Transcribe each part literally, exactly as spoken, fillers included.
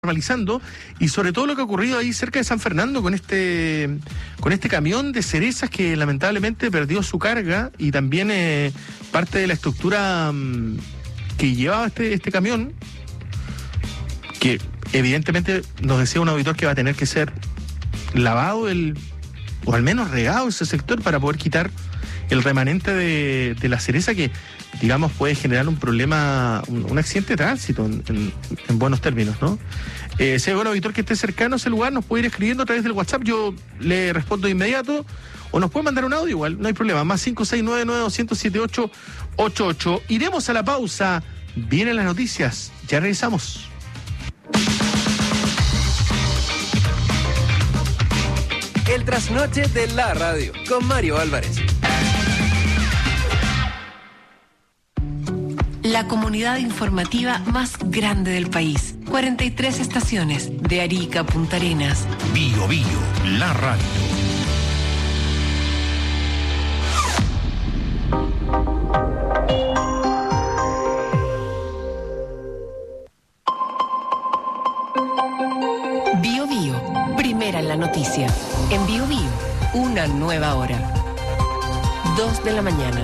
normalizando, y sobre todo lo que ha ocurrido ahí cerca de San Fernando con este con este camión de cerezas que lamentablemente perdió su carga y también eh, parte de la estructura um, que llevaba este, este camión, que evidentemente nos decía un auditor que va a tener que ser lavado el o al menos regado ese sector para poder quitar el remanente de, de la cereza que, digamos, puede generar un problema, un, un accidente de tránsito en, en, en buenos términos, ¿no? Eh, si hay algún auditor que esté cercano a ese lugar, nos puede ir escribiendo a través del WhatsApp, yo le respondo de inmediato, o nos puede mandar un audio igual, no hay problema, más cinco seis nueve nueve dos cero cero siete ocho ocho ocho. Iremos a la pausa, vienen las noticias, ya regresamos. El trasnoche de la radio, con Mario Álvarez. La comunidad informativa más grande del país. cuarenta y tres estaciones, de Arica a Punta Arenas. Bio Bio, la radio. Bio Bio, primera en la noticia. En Bio Bio, una nueva hora. Dos de la mañana.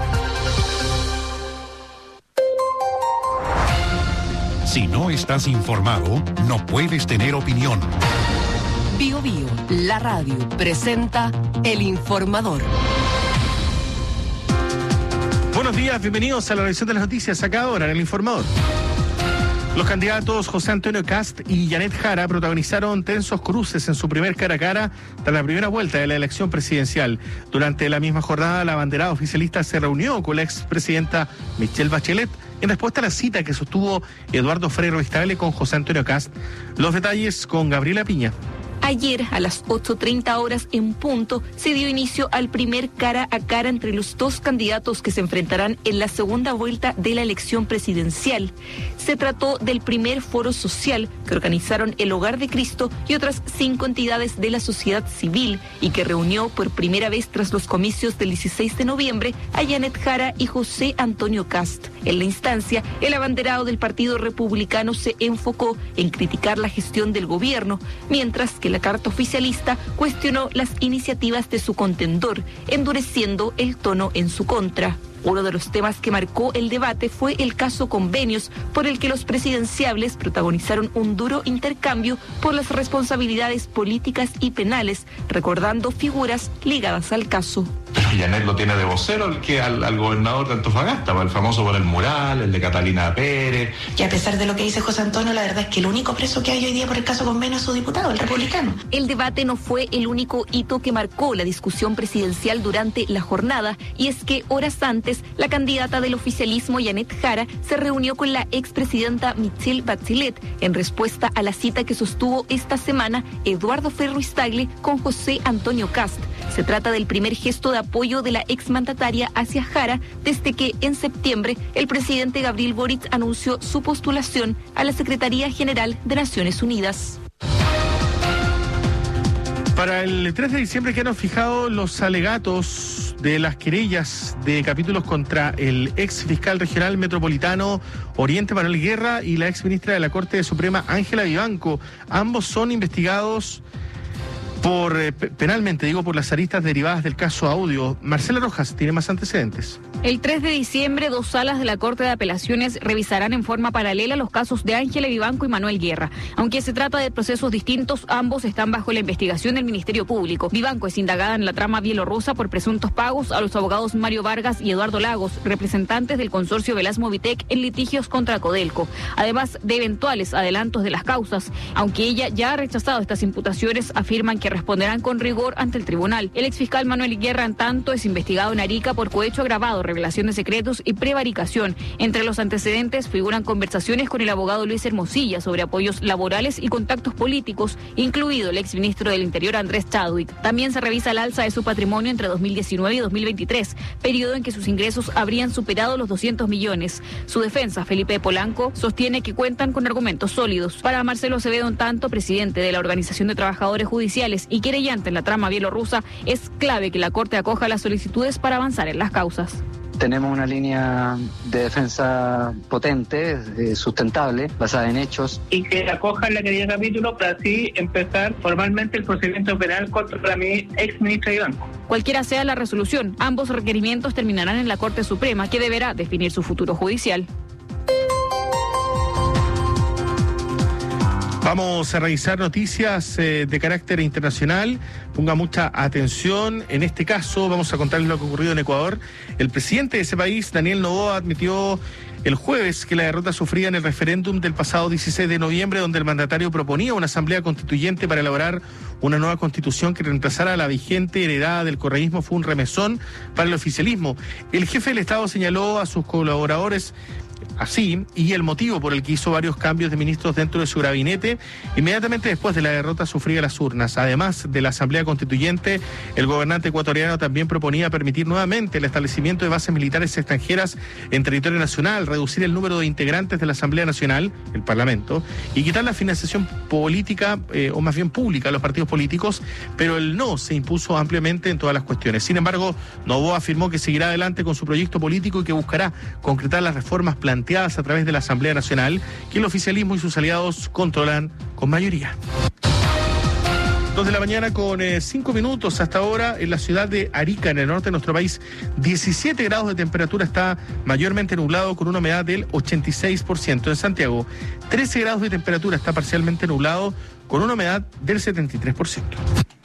Si no estás informado, no puedes tener opinión. Bio Bio, la radio, presenta El Informador. Buenos días, bienvenidos a la revisión de las noticias acá ahora en El Informador. Los candidatos José Antonio Kast y Janet Jara protagonizaron tensos cruces en su primer cara a cara tras la primera vuelta de la elección presidencial. Durante la misma jornada, la abanderada oficialista se reunió con la expresidenta Michelle Bachelet en respuesta a la cita que sostuvo Eduardo Frei Ruiz-Tagle con José Antonio Kast. Los detalles con Gabriela Piña. Ayer, a las ocho treinta horas en punto, se dio inicio al primer cara a cara entre los dos candidatos que se enfrentarán en la segunda vuelta de la elección presidencial. Se trató del primer foro social que organizaron el Hogar de Cristo y otras cinco entidades de la sociedad civil y que reunió por primera vez tras los comicios del dieciséis de noviembre a Janet Jara y José Antonio Kast. En la instancia, el abanderado del Partido Republicano se enfocó en criticar la gestión del gobierno, mientras que la carta oficialista cuestionó las iniciativas de su contendor, endureciendo el tono en su contra. Uno de los temas que marcó el debate fue el caso Convenios, por el que los presidenciables protagonizaron un duro intercambio por las responsabilidades políticas y penales, recordando figuras ligadas al caso. Pero Janet lo tiene de vocero el que al, al gobernador de Antofagasta, el famoso por el mural, el de Catalina Pérez. Y a pesar de lo que dice José Antonio, la verdad es que el único preso que hay hoy día por el caso Convenio es su diputado, el republicano. El debate no fue el único hito que marcó la discusión presidencial durante la jornada, y es que horas antes, la candidata del oficialismo, Janet Jara, se reunió con la expresidenta Michelle Bachelet en respuesta a la cita que sostuvo esta semana Eduardo Frei Ruiz-Tagle con José Antonio Kast. Se trata del primer gesto de apoyo de la exmandataria hacia Jara desde que en septiembre el presidente Gabriel Boric anunció su postulación a la Secretaría General de Naciones Unidas. Para el tres de diciembre quedaron fijados los alegatos de las querellas de capítulos contra el ex fiscal regional metropolitano Oriente Manuel Guerra y la ex ministra de la Corte Suprema Ángela Vivanco. Ambos son investigados por eh, penalmente, digo, por las aristas derivadas del caso Audio. Marcela Rojas tiene más antecedentes. El tres de diciembre, dos salas de la Corte de Apelaciones revisarán en forma paralela los casos de Ángela Vivanco y Manuel Guerra. Aunque se trata de procesos distintos, ambos están bajo la investigación del Ministerio Público. Vivanco es indagada en la trama bielorrusa por presuntos pagos a los abogados Mario Vargas y Eduardo Lagos, representantes del consorcio Velasmo-Vitec en litigios contra Codelco, además de eventuales adelantos de las causas. Aunque ella ya ha rechazado estas imputaciones, afirman que responderán con rigor ante el tribunal. El exfiscal Manuel Guerra, en tanto, es investigado en Arica por cohecho agravado, revelación de secretos y prevaricación. Entre los antecedentes figuran conversaciones con el abogado Luis Hermosilla sobre apoyos laborales y contactos políticos, incluido el exministro del Interior Andrés Chadwick. También se revisa el alza de su patrimonio entre dos mil diecinueve y dos mil veintitrés, periodo en que sus ingresos habrían superado los doscientos millones. Su defensa, Felipe Polanco, sostiene que cuentan con argumentos sólidos. Para Marcelo Acevedo, en tanto, presidente de la Organización de Trabajadores Judiciales y querellante en la trama bielorrusa, es clave que la Corte acoja las solicitudes para avanzar en las causas. Tenemos una línea de defensa potente, eh, sustentable, basada en hechos. Y que acojan la querida capítulo para así empezar formalmente el procedimiento penal contra mi ex ministra de Banco. Cualquiera sea la resolución, ambos requerimientos terminarán en la Corte Suprema, que deberá definir su futuro judicial. Vamos a revisar noticias eh, de carácter internacional. Ponga mucha atención. En este caso, vamos a contarles lo que ha ocurrido en Ecuador. El presidente de ese país, Daniel Noboa, admitió el jueves que la derrota sufrida en el referéndum del pasado dieciséis de noviembre, donde el mandatario proponía una asamblea constituyente para elaborar una nueva constitución que reemplazara a la vigente heredada del correísmo, fue un remesón para el oficialismo. El jefe del Estado señaló a sus colaboradores así, y el motivo por el que hizo varios cambios de ministros dentro de su gabinete inmediatamente después de la derrota sufrida en las urnas. Además de la Asamblea Constituyente, el gobernante ecuatoriano también proponía permitir nuevamente el establecimiento de bases militares extranjeras en territorio nacional, reducir el número de integrantes de la Asamblea Nacional, el Parlamento, y quitar la financiación política, eh, o más bien pública, a los partidos políticos, pero el no se impuso ampliamente en todas las cuestiones. Sin embargo, Noboa afirmó que seguirá adelante con su proyecto político y que buscará concretar las reformas planteadas a través de la Asamblea Nacional, que el oficialismo y sus aliados controlan con mayoría. Dos de la mañana con eh, cinco minutos hasta ahora en la ciudad de Arica, en el norte de nuestro país. diecisiete grados de temperatura, está mayormente nublado con una humedad del ochenta y seis por ciento. En Santiago, trece grados de temperatura, está parcialmente nublado con una humedad del setenta y tres por ciento.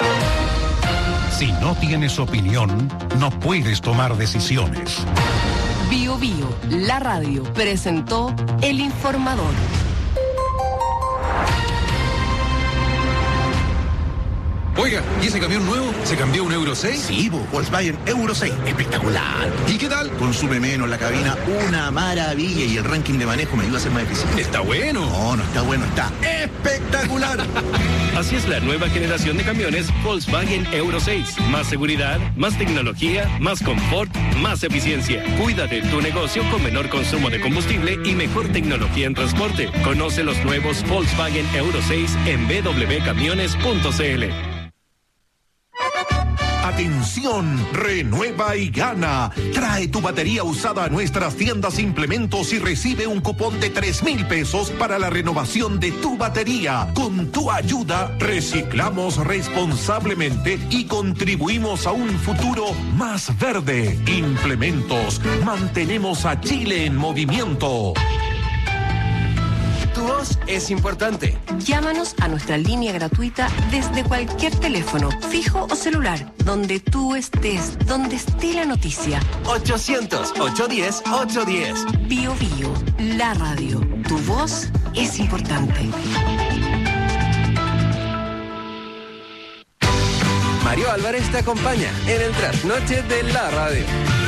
Si no tienes opinión, no puedes tomar decisiones. Bio Bio, la radio, presentó El Informador. Oiga, ¿y ese camión nuevo? ¿Se cambió un Euro seis? Sí, Volkswagen Euro seis. Espectacular. ¿Y qué tal? Consume menos la cabina, una maravilla. Y el ranking de manejo me ayuda a ser más eficiente. ¿Está bueno? No, no está bueno, está espectacular. Así es la nueva generación de camiones Volkswagen Euro seis. Más seguridad, más tecnología, más confort, más eficiencia. Cuida de tu negocio con menor consumo de combustible y mejor tecnología en transporte. Conoce los nuevos Volkswagen Euro seis en b w camiones punto c l. Atención, renueva y gana. Trae tu batería usada a nuestras tiendas Implementos y recibe un cupón de tres mil pesos para la renovación de tu batería. Con tu ayuda, reciclamos responsablemente y contribuimos a un futuro más verde. Implementos, mantenemos a Chile en movimiento. Tu voz es importante. Llámanos a nuestra línea gratuita desde cualquier teléfono, fijo o celular, donde tú estés, donde esté la noticia. ochocientos, ochocientos diez, ochocientos diez. Bio Bio, la radio. Tu voz es importante. Mario Álvarez te acompaña en el trasnoche de la radio.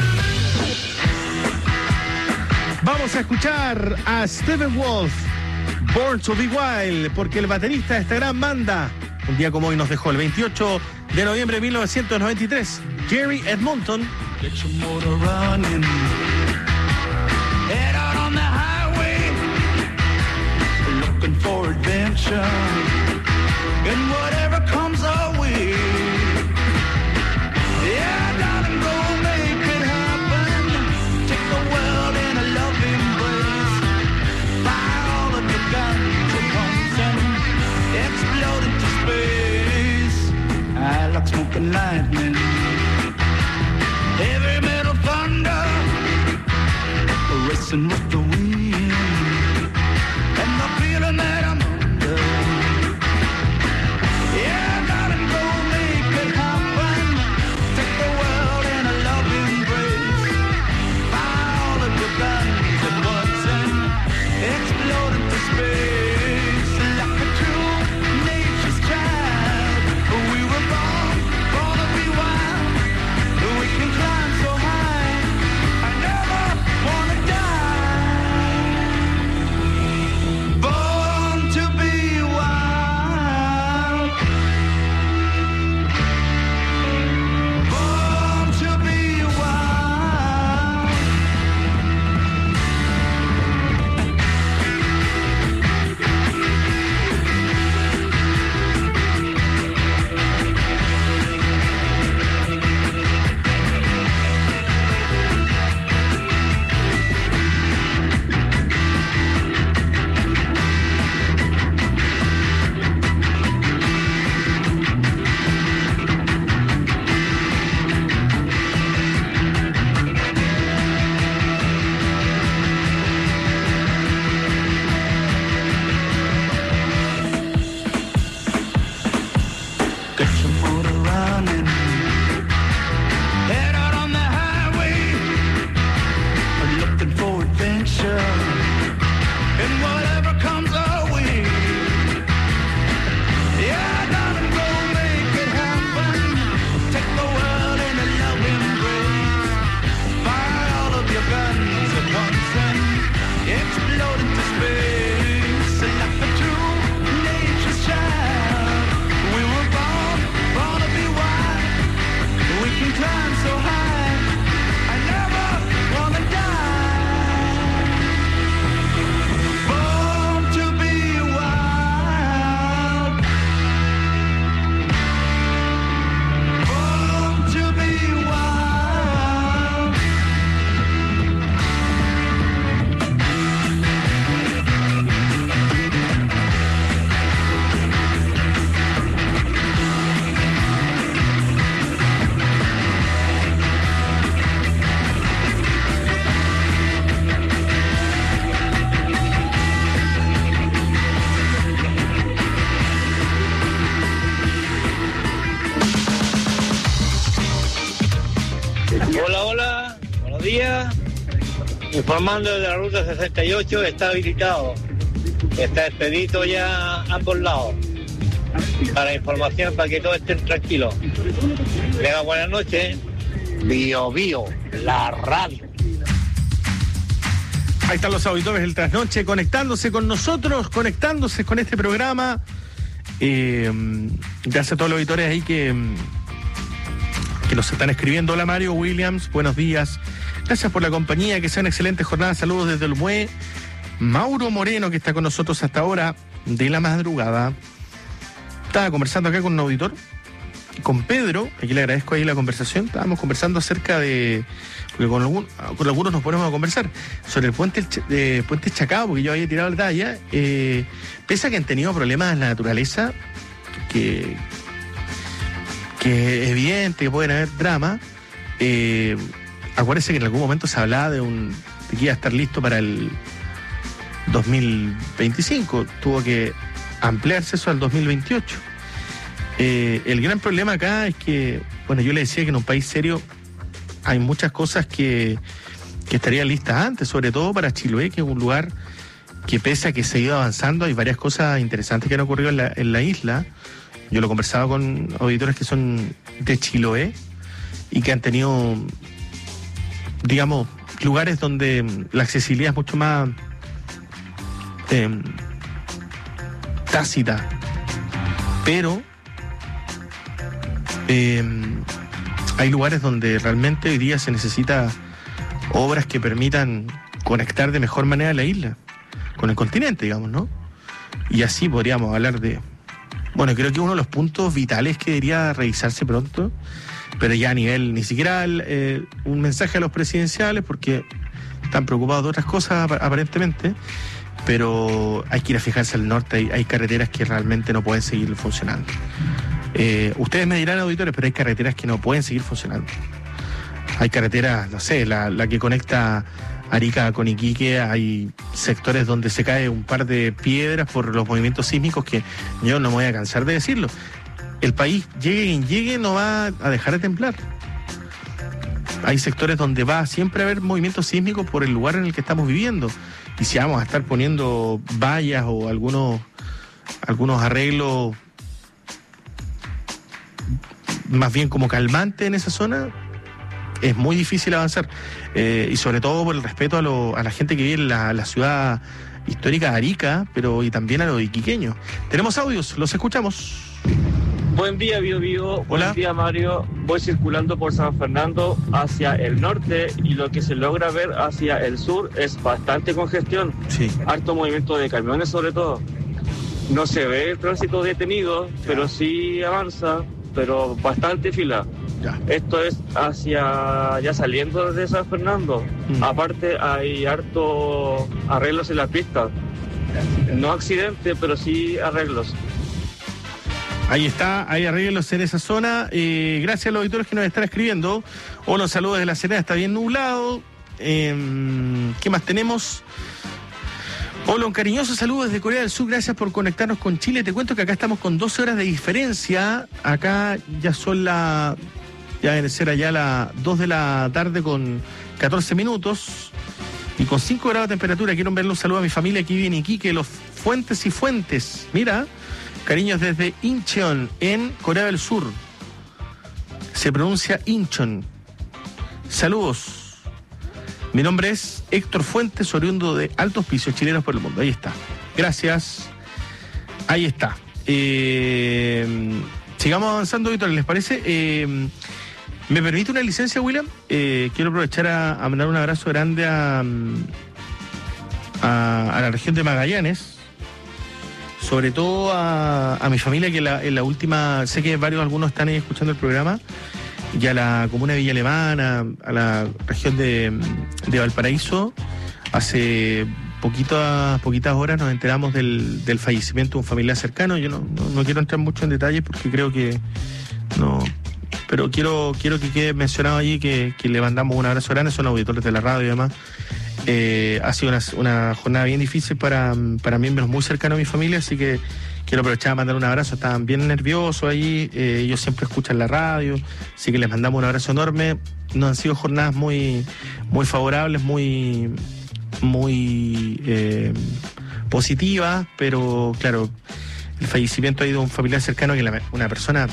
Vamos a escuchar a Stephen Wolf, Born to be Wild, porque el baterista de esta gran banda, un día como hoy nos dejó, el veintiocho de noviembre de mil novecientos noventa y tres, Jerry Edmonton. Get your motor running. Head out on the highway, looking for adventure, and whatever comes our way. Yeah, darling, go make it happen. Take the world in a loving embrace. Fire all of your guns at once and explode into space. I like smoking lightning, heavy metal thunder, racing with the wind, and the feeling that I'm under. Yeah, darling, go make it happen. Take the world in a loving embrace. Fire all of your guns at once and explode into space. Like a true nature's child, we were born, born to be wild. We can climb so high, I never wanna die. día, informando de la ruta sesenta y ocho, está habilitado. Está expedito ya a ambos lados. Para información, para que todos estén tranquilos. Venga, buenas noches. Bio Bio, la radio. Ahí están los auditores del Trasnoche conectándose con nosotros, conectándose con este programa. Eh, gracias a todos los auditores ahí que, que nos están escribiendo. Hola Mario Williams, buenos días. Gracias por la compañía, que sea una excelente jornada. Saludos desde el M U E. Mauro Moreno, que está con nosotros hasta ahora de la madrugada. Estaba conversando acá con un auditor, con Pedro, aquí le agradezco ahí la conversación. Estábamos conversando acerca de, porque con, algún, con algunos nos ponemos a conversar sobre el puente eh, puente Chacao, porque yo había tirado la talla, eh, pese a que han tenido problemas en la naturaleza, que, que es evidente que pueden haber drama. Eh, acuérdense que en algún momento se hablaba de un de que iba a estar listo para el dos mil veinticinco, tuvo que ampliarse eso al dos mil veintiocho. Eh, el gran problema acá es que, bueno, yo le decía que en un país serio hay muchas cosas que, que estarían listas antes, sobre todo para Chiloé, que es un lugar que pese a que se ha ido avanzando, hay varias cosas interesantes que han ocurrido en la, en la isla. Yo lo conversaba con auditores que son de Chiloé y que han tenido, digamos, lugares donde la accesibilidad es mucho más eh, tácita, pero eh, hay lugares donde realmente hoy día se necesita obras que permitan conectar de mejor manera la isla con el continente, digamos, ¿no? Y así podríamos hablar de, bueno, creo que uno de los puntos vitales que debería revisarse pronto, pero ya a nivel, ni siquiera eh, un mensaje a los presidenciales, porque están preocupados de otras cosas aparentemente, pero hay que ir a fijarse al norte. Hay, hay carreteras que realmente no pueden seguir funcionando. Eh, ustedes me dirán, auditores, pero hay carreteras que no pueden seguir funcionando. Hay carreteras, no sé, la, la que conecta Arica con Iquique, hay sectores donde se cae un par de piedras por los movimientos sísmicos que yo no me voy a cansar de decirlo. El país, llegue quien llegue, no va a dejar de temblar. Hay sectores donde va siempre a haber movimientos sísmicos por el lugar en el que estamos viviendo. Y si vamos a estar poniendo vallas o algunos, algunos arreglos más bien como calmantes en esa zona, es muy difícil avanzar. Eh, y sobre todo por el respeto a, lo, a la gente que vive en la, la ciudad histórica de Arica, pero y también a los iquiqueños. Tenemos audios, los escuchamos. Buen día, Bio Bio. Hola. Buen día, Mario. Voy circulando por San Fernando hacia el norte y lo que se logra ver hacia el sur es bastante congestión. Sí. Harto movimiento de camiones sobre todo. No se ve el tránsito detenido, ya, pero sí avanza, pero bastante fila. Ya. Esto es hacia, ya saliendo de San Fernando. Mm. Aparte hay harto arreglos en la pista. No accidente, pero sí arreglos. Ahí está, hay arreglos en esa zona. Eh, gracias a los auditores que nos están escribiendo. Hola, saludos de La Serena, está bien nublado. Eh, ¿Qué más tenemos? Hola, un cariñoso saludo desde Corea del Sur, gracias por conectarnos con Chile. Te cuento que acá estamos con doce horas de diferencia. Acá ya son la, ya debe ser allá las dos de la tarde con catorce minutos. Y con cinco grados de temperatura. Quiero enviarle un saludo a mi familia que vive en Iquique, los Fuentes y Fuentes. Mira, cariños desde Incheon, en Corea del Sur. Se pronuncia Incheon. Saludos. Mi nombre es Héctor Fuentes, oriundo de Altos Pisos, chilenos por el mundo. Ahí está. Gracias. Ahí está. Eh, sigamos avanzando, Víctor, ¿les parece? Eh, ¿Me permite una licencia, William? Eh, quiero aprovechar a, a mandar un abrazo grande a, a, a la región de Magallanes. Sobre todo a, a mi familia, que la, en la última, sé que varios, algunos están ahí escuchando el programa, y a la comuna de Villa Alemana, a la región de, de Valparaíso. Hace poquitas, poquitas horas nos enteramos del, del fallecimiento de un familiar cercano. Yo no, no, no quiero entrar mucho en detalles porque creo que no, pero quiero, quiero que quede mencionado allí que, que le mandamos un abrazo grande, son auditores de la radio y demás. Eh, ha sido una, una jornada bien difícil para, para miembros muy cercanos a mi familia, así que quiero aprovechar a mandar un abrazo. Estaban bien nerviosos ahí, eh, ellos siempre escuchan la radio, así que les mandamos un abrazo enorme. no han sido jornadas muy, muy favorables, muy, muy eh, positivas, pero claro, el fallecimiento ha ido de un familiar cercano, que la, una persona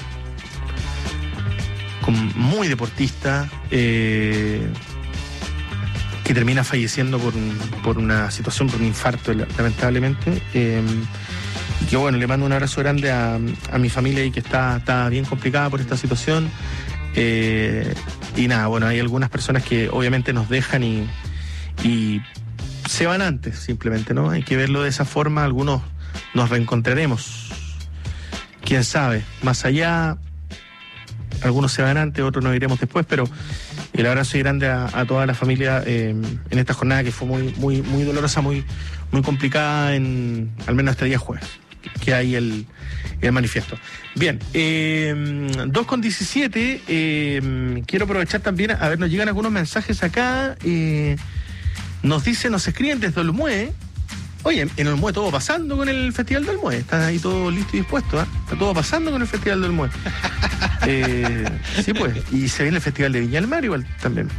con, muy deportista, eh, que termina falleciendo por, un, por una situación, por un infarto, lamentablemente. Eh, y que bueno, le mando un abrazo grande a, a mi familia y que está, está bien complicada por esta situación. Eh, y nada, bueno, hay algunas personas que obviamente nos dejan y, y se van antes, simplemente, ¿no? Hay que verlo de esa forma. Algunos nos reencontraremos, quién sabe, más allá. Algunos se van antes, otros nos iremos después, pero el abrazo grande a, a toda la familia eh, en esta jornada que fue muy, muy, muy dolorosa, muy, muy complicada, en al menos este día jueves, que hay el, el manifiesto. Bien, eh, dos con diecisiete, eh, quiero aprovechar también, a ver, nos llegan algunos mensajes acá, eh, nos dicen, nos escriben desde Olmué. Oye, en Olmué todo pasando con el Festival del Olmué, está ahí todo listo y dispuesto, ¿eh? Está todo pasando con el Festival del Olmué. eh, sí, pues, y se viene el Festival de Viña del Mar igual también.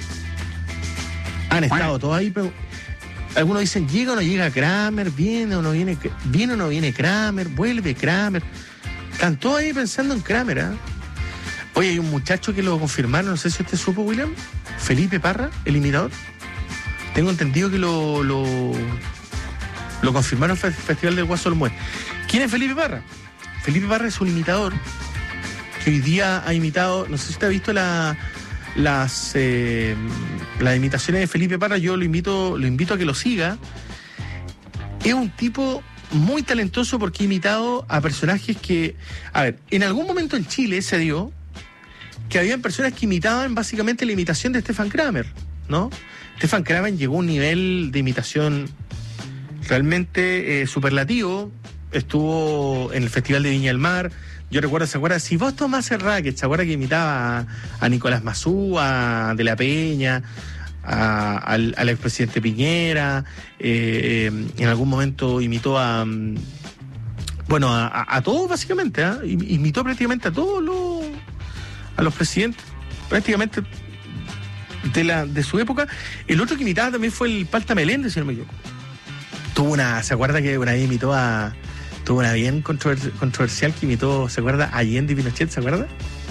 Han estado todos ahí, pero algunos dicen, ¿llega o no llega Kramer? ¿Viene o no viene? ¿Viene o no viene Kramer? ¿Vuelve Kramer? Están todos ahí pensando en Kramer, ¿eh? Oye, hay un muchacho que lo confirmaron, no sé si usted supo, William, Felipe Parra, el imitador. Tengo entendido que lo... lo Lo confirmaron en el Festival del Guaso Olmué. ¿Quién es Felipe Parra? Felipe Parra es un imitador que hoy día ha imitado, no sé si usted ha visto la, las eh, las imitaciones de Felipe Parra. Yo lo invito, lo invito a que lo siga. Es un tipo muy talentoso porque ha imitado a personajes que, a ver, en algún momento en Chile se dio que habían personas que imitaban básicamente la imitación de Stefan Kramer, ¿no? Stefan Kramer llegó a un nivel de imitación realmente eh, superlativo. Estuvo en el Festival de Viña del Mar. Yo recuerdo, ¿se acuerda? Si vos tomás el racket, ¿se acuerda que imitaba a, a Nicolás Mazú, a De la Peña, a, al, al expresidente Piñera? Eh, eh, en algún momento imitó a... Bueno, a, a, a todos básicamente, ¿eh? Imitó prácticamente a todos los... a los presidentes, prácticamente de, la, de su época. El otro que imitaba también fue el Palta Meléndez, si no me equivoco. Tuvo una, ¿se acuerda que una vez imitó a... Tuvo una bien controversial que imitó, ¿se acuerda? A Allende y Pinochet, ¿se acuerda?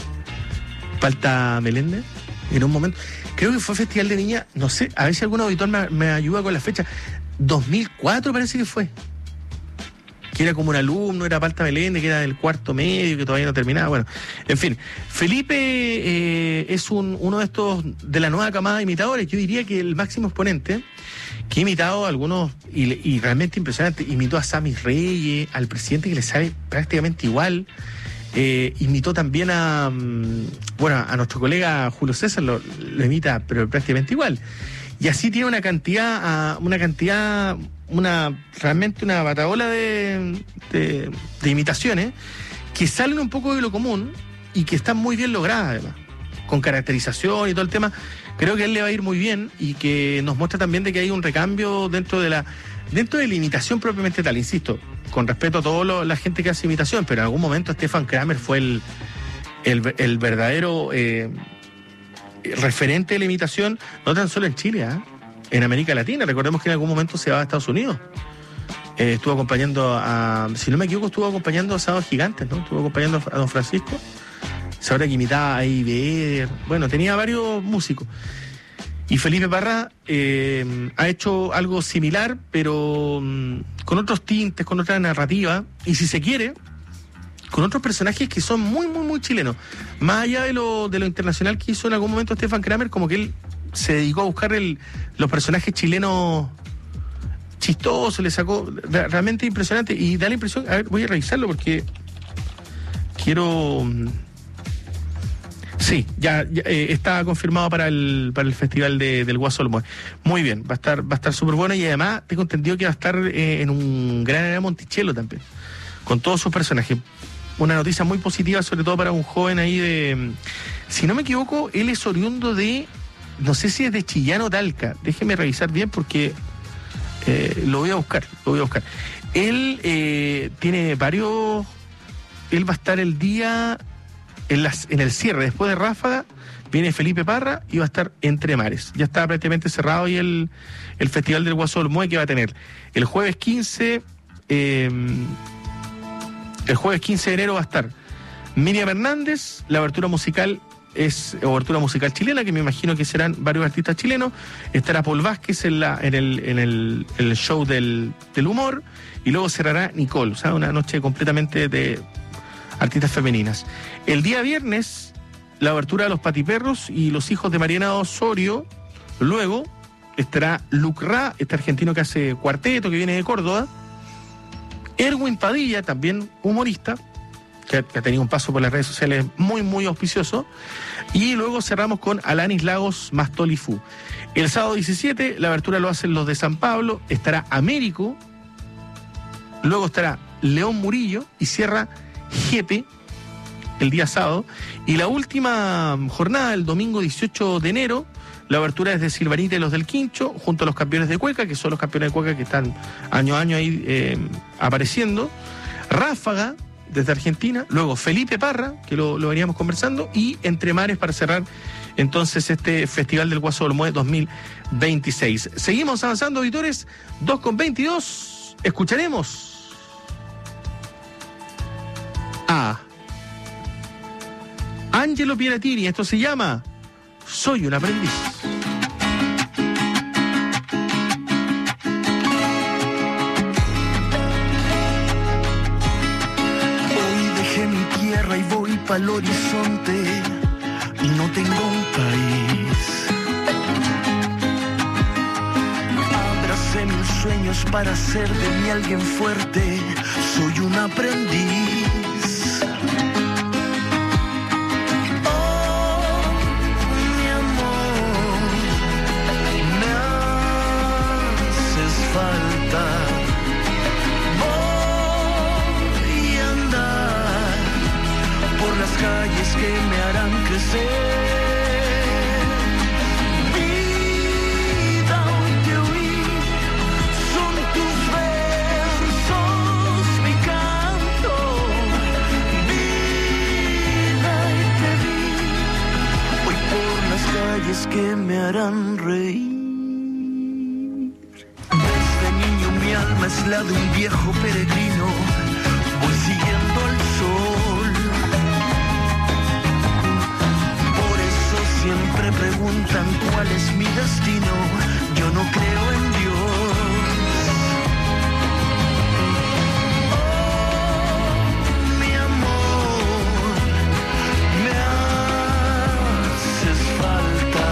Palta Meléndez, en un momento. Creo que fue Festival de Viña, no sé, a ver si algún auditor me, me ayuda con la fecha. dos mil cuatro parece que fue. Que era como un alumno, era Palta Meléndez, que era del cuarto medio, que todavía no terminaba. Bueno, en fin. Felipe eh, es un, uno de estos, de la nueva camada de imitadores. Yo diría que el máximo exponente, que ha imitado a algunos, y, y realmente impresionante, imitó a Sammy Reyes, al presidente, que le sale prácticamente igual. Eh, imitó también a, bueno, a nuestro colega Julio César, lo, lo imita, pero prácticamente igual. Y así tiene una cantidad, una cantidad, una realmente una bataola de, de, de imitaciones que salen un poco de lo común y que están muy bien logradas, además, con caracterización y todo el tema. Creo que a él le va a ir muy bien y que nos muestra también de que hay un recambio dentro de la dentro de la imitación propiamente tal, insisto, con respeto a toda la gente que hace imitación, pero en algún momento Stefan Kramer fue el, el, el verdadero eh, referente de la imitación, no tan solo en Chile, ¿eh? En América Latina. Recordemos que en algún momento se va a Estados Unidos. Eh, estuvo acompañando a, si no me equivoco, estuvo acompañando a Sábados Gigantes, ¿no? Estuvo acompañando a Don Francisco. Sabrá que imitaba a Iber, bueno, tenía varios músicos. Y Felipe Parra eh, ha hecho algo similar, pero um, con otros tintes, con otra narrativa, y si se quiere, con otros personajes que son muy, muy, muy chilenos. Más allá de lo, de lo internacional que hizo en algún momento Stefan Kramer, como que él se dedicó a buscar el, los personajes chilenos chistosos, le sacó realmente impresionante, y da la impresión, a ver, voy a revisarlo porque quiero... Sí, ya, ya eh, está confirmado para el para el festival de, del Guaso Olmué. Muy bien, va a estar va a estar súper bueno, y además tengo entendido que va a estar eh, en un gran área Monticello también, con todos sus personajes. Una noticia muy positiva, sobre todo para un joven ahí de... Si no me equivoco, él es oriundo de... No sé si es de Chillán o Talca. Déjeme revisar bien porque eh, lo voy a buscar, lo voy a buscar. Él eh, tiene varios... Él va a estar el día... en, las, en el cierre, después de Ráfaga, viene Felipe Parra y va a estar Entre Mares. Ya está prácticamente cerrado y el, el Festival del Guaso del Mue, que va a tener el jueves quince, eh, el jueves quince de enero va a estar Miriam Hernández, la abertura musical es obertura musical chilena, que me imagino que serán varios artistas chilenos. Estará Paul Vázquez en, la, en, el, en el, el show del, del humor, y luego cerrará Nicole, o sea, una noche completamente de artistas femeninas. El día viernes, la abertura de Los Patiperros y Los Hijos de Mariana Osorio. Luego estará Luc Ra, este argentino que hace cuarteto, que viene de Córdoba. Erwin Padilla, también humorista, que ha, que ha tenido un paso por las redes sociales muy, muy auspicioso. Y luego cerramos con Alanis Lagos más Tolifú. El sábado diecisiete, la abertura lo hacen los de San Pablo, estará Américo, luego estará León Murillo y cierra Jepe el día sábado. Y la última jornada, el domingo dieciocho de enero, la abertura es de Silvanita y los del Quincho, junto a los campeones de Cueca, que son los campeones de Cueca que están año a año ahí eh, apareciendo. Ráfaga, desde Argentina, luego Felipe Parra, que lo, lo veníamos conversando, y Entre Mares para cerrar entonces este Festival del Guaso del Mue dos mil veintiséis. Seguimos avanzando, auditores, dos con veintidós, escucharemos a Angelo Pieratini, esto se llama Soy un aprendiz. Y voy pa'l horizonte y no tengo un país. Abracé mis sueños para ser de mí alguien fuerte. Soy un aprendiz. Oh, mi amor, me haces falta. Las calles que me harán crecer. Vida, hoy te oí, son tus versos mi canto. Vida, y te vi, hoy por las calles que me harán reír. Desde niño mi alma es la de un viejo peregrino, voy siguiendo el sol. Siempre preguntan cuál es mi destino, yo no creo en Dios. Oh, mi amor, me haces falta.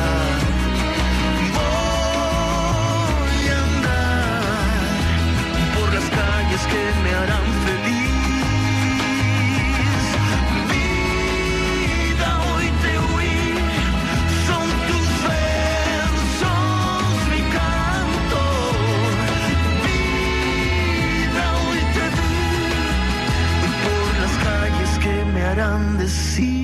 Voy a andar por las calles que me harán feliz. Decir.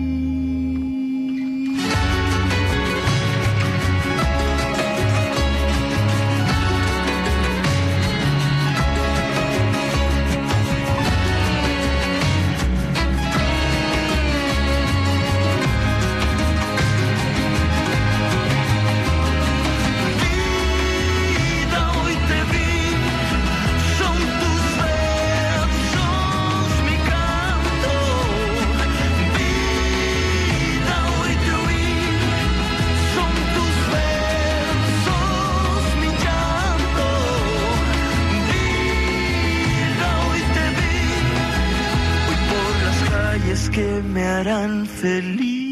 Que me harán feliz.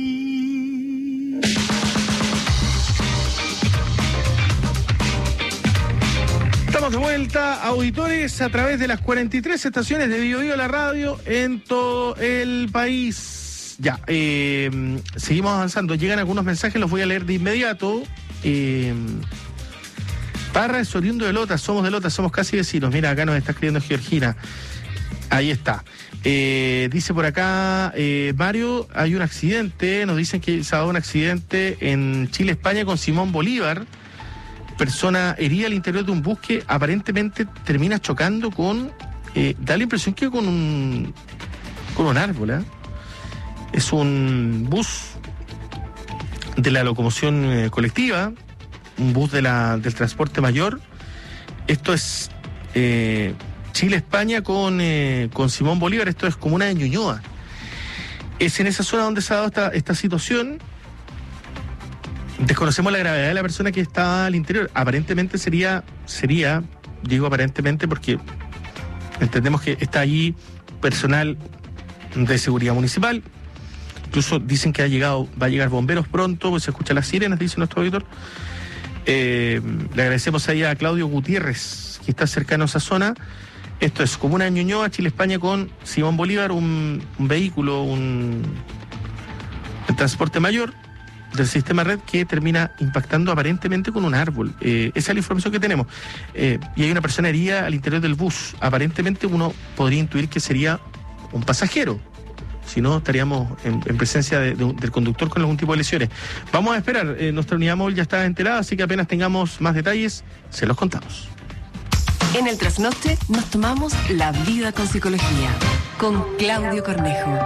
Estamos de vuelta, auditores, a través de las cuarenta y tres estaciones de Bio Bio la radio en todo el país. Ya, eh, seguimos avanzando. Llegan algunos mensajes, los voy a leer de inmediato. Eh, Parra es oriundo de Lota, somos de Lota, somos casi vecinos. Mira, acá nos está escribiendo Georgina. Ahí está. Eh, dice por acá, eh, Mario, hay un accidente, nos dicen que se ha dado un accidente en Chile, España, con Simón Bolívar, persona herida al interior de un bus que aparentemente termina chocando con, eh, da la impresión que con un, con un árbol, ¿eh? Es un bus de la locomoción eh, colectiva, un bus de la, del transporte mayor. Esto es eh, Chile-España con, eh, con Simón Bolívar. Esto es comuna de Ñuñoa. Es en esa zona donde se ha dado esta, esta situación. Desconocemos la gravedad de la persona que está al interior. Aparentemente sería, sería, digo aparentemente porque entendemos que está allí personal de seguridad municipal. Incluso dicen que ha llegado, va a llegar bomberos pronto, pues se escuchan las sirenas, dice nuestro auditor. Eh, le agradecemos ahí a Claudio Gutiérrez, que está cercano a esa zona. Esto es comuna de Ñuñoa, Chile-España con Simón Bolívar, un, un vehículo, un, un transporte mayor del sistema red que termina impactando aparentemente con un árbol. Eh, esa es la información que tenemos. Eh, y hay una persona herida al interior del bus. Aparentemente uno podría intuir que sería un pasajero. Si no, estaríamos en, en presencia de, de, del conductor con algún tipo de lesiones. Vamos a esperar. Eh, nuestra unidad móvil ya está enterada, así que apenas tengamos más detalles, se los contamos. En el trasnoche nos tomamos la vida con psicología, con Claudio Cornejo.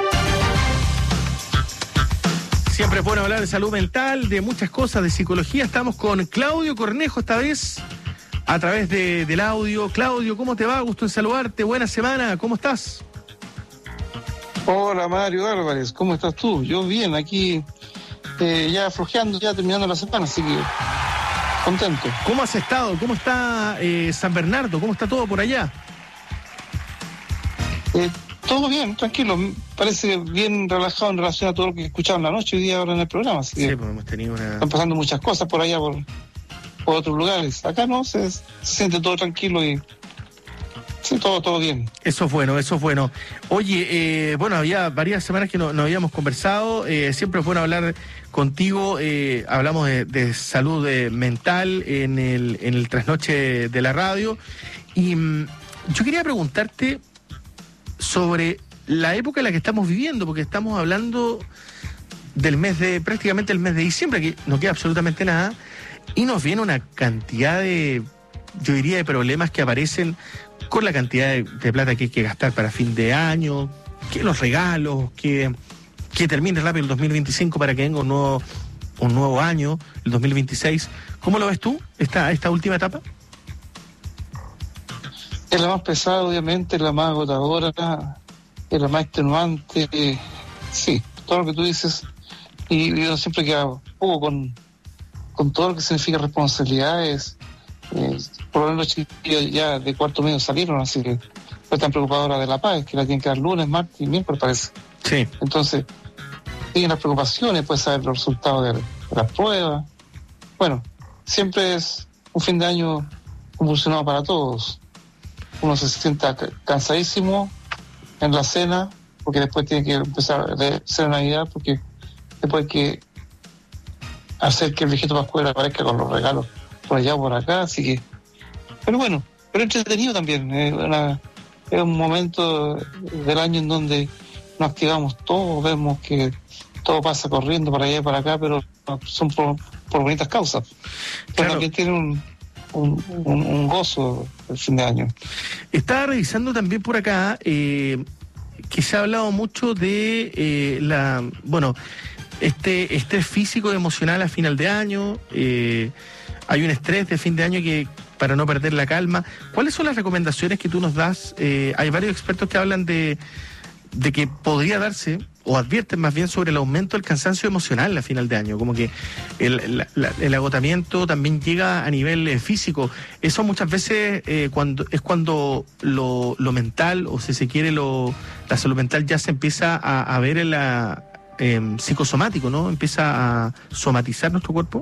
Siempre es bueno hablar de salud mental, de muchas cosas, de psicología. Estamos con Claudio Cornejo esta vez a través de, del audio. Claudio, ¿cómo te va? Gusto en saludarte. Buena semana. ¿Cómo estás? Hola Mario Álvarez, ¿cómo estás tú? Yo bien, aquí eh, ya flojeando, ya terminando la semana, así que contento. ¿Cómo has estado? ¿Cómo está eh, San Bernardo? ¿Cómo está todo por allá? Eh, todo bien, tranquilo, parece bien relajado en relación a todo lo que escucharon la noche hoy día ahora en el programa. Así sí, que pues hemos tenido una... están pasando muchas cosas por allá, por, por otros lugares. Acá no, se, se siente todo tranquilo y... Sí, todo, todo bien. Eso es bueno, eso es bueno. Oye, eh, bueno, había varias semanas que no, no habíamos conversado. Eh, siempre es bueno hablar contigo. Eh, hablamos de, de salud eh, mental en el, en el trasnoche de la radio. Y mm, yo quería preguntarte sobre la época en la que estamos viviendo, porque estamos hablando del mes de, prácticamente el mes de diciembre, que no queda absolutamente nada, y nos viene una cantidad de, yo diría, de problemas que aparecen con la cantidad de, de plata que hay que gastar para fin de año, que los regalos, que, que termine rápido el dos mil veinticinco para que venga un nuevo, un nuevo año, el dos mil veintiséis. ¿Cómo lo ves tú, esta, esta última etapa? Es la más pesada, obviamente, es la más agotadora, es la más extenuante, eh, sí, todo lo que tú dices, y, y uno siempre queda poco con, con todo lo que significa responsabilidades. Eh, por lo menos los chiquillos ya de cuarto medio salieron, así que no están preocupados ahora de la paz, que la tienen que dar lunes, martes y miércoles, parece. Sí. Entonces, tienen las preocupaciones, puedes saber los resultados de, de las pruebas. Bueno, siempre es un fin de año convulsionado para todos. Uno se sienta cansadísimo en la cena, porque después tiene que empezar a hacer Navidad, porque después hay que hacer que el viejito Pascual aparezca con los regalos por allá o por acá, así que, pero bueno, pero entretenido también, es, una, es un momento del año en donde nos activamos todos, vemos que todo pasa corriendo para allá y para acá, pero son por, por bonitas causas, pero claro, también tiene un, un, un, un gozo el fin de año. Estaba revisando también por acá eh, que se ha hablado mucho de eh, la, bueno, este estrés físico y emocional a final de año. eh, Hay un estrés de fin de año que para no perder la calma. ¿Cuáles son las recomendaciones que tú nos das? Eh, hay varios expertos que hablan de, de que podría darse, o advierten más bien sobre el aumento del cansancio emocional a final de año, como que el, la, la, el agotamiento también llega a nivel eh, físico. Eso muchas veces eh, cuando es cuando lo, lo mental, o si se quiere, lo, la salud mental ya se empieza a, a ver en la eh, psicosomático, ¿no? Empieza a somatizar nuestro cuerpo.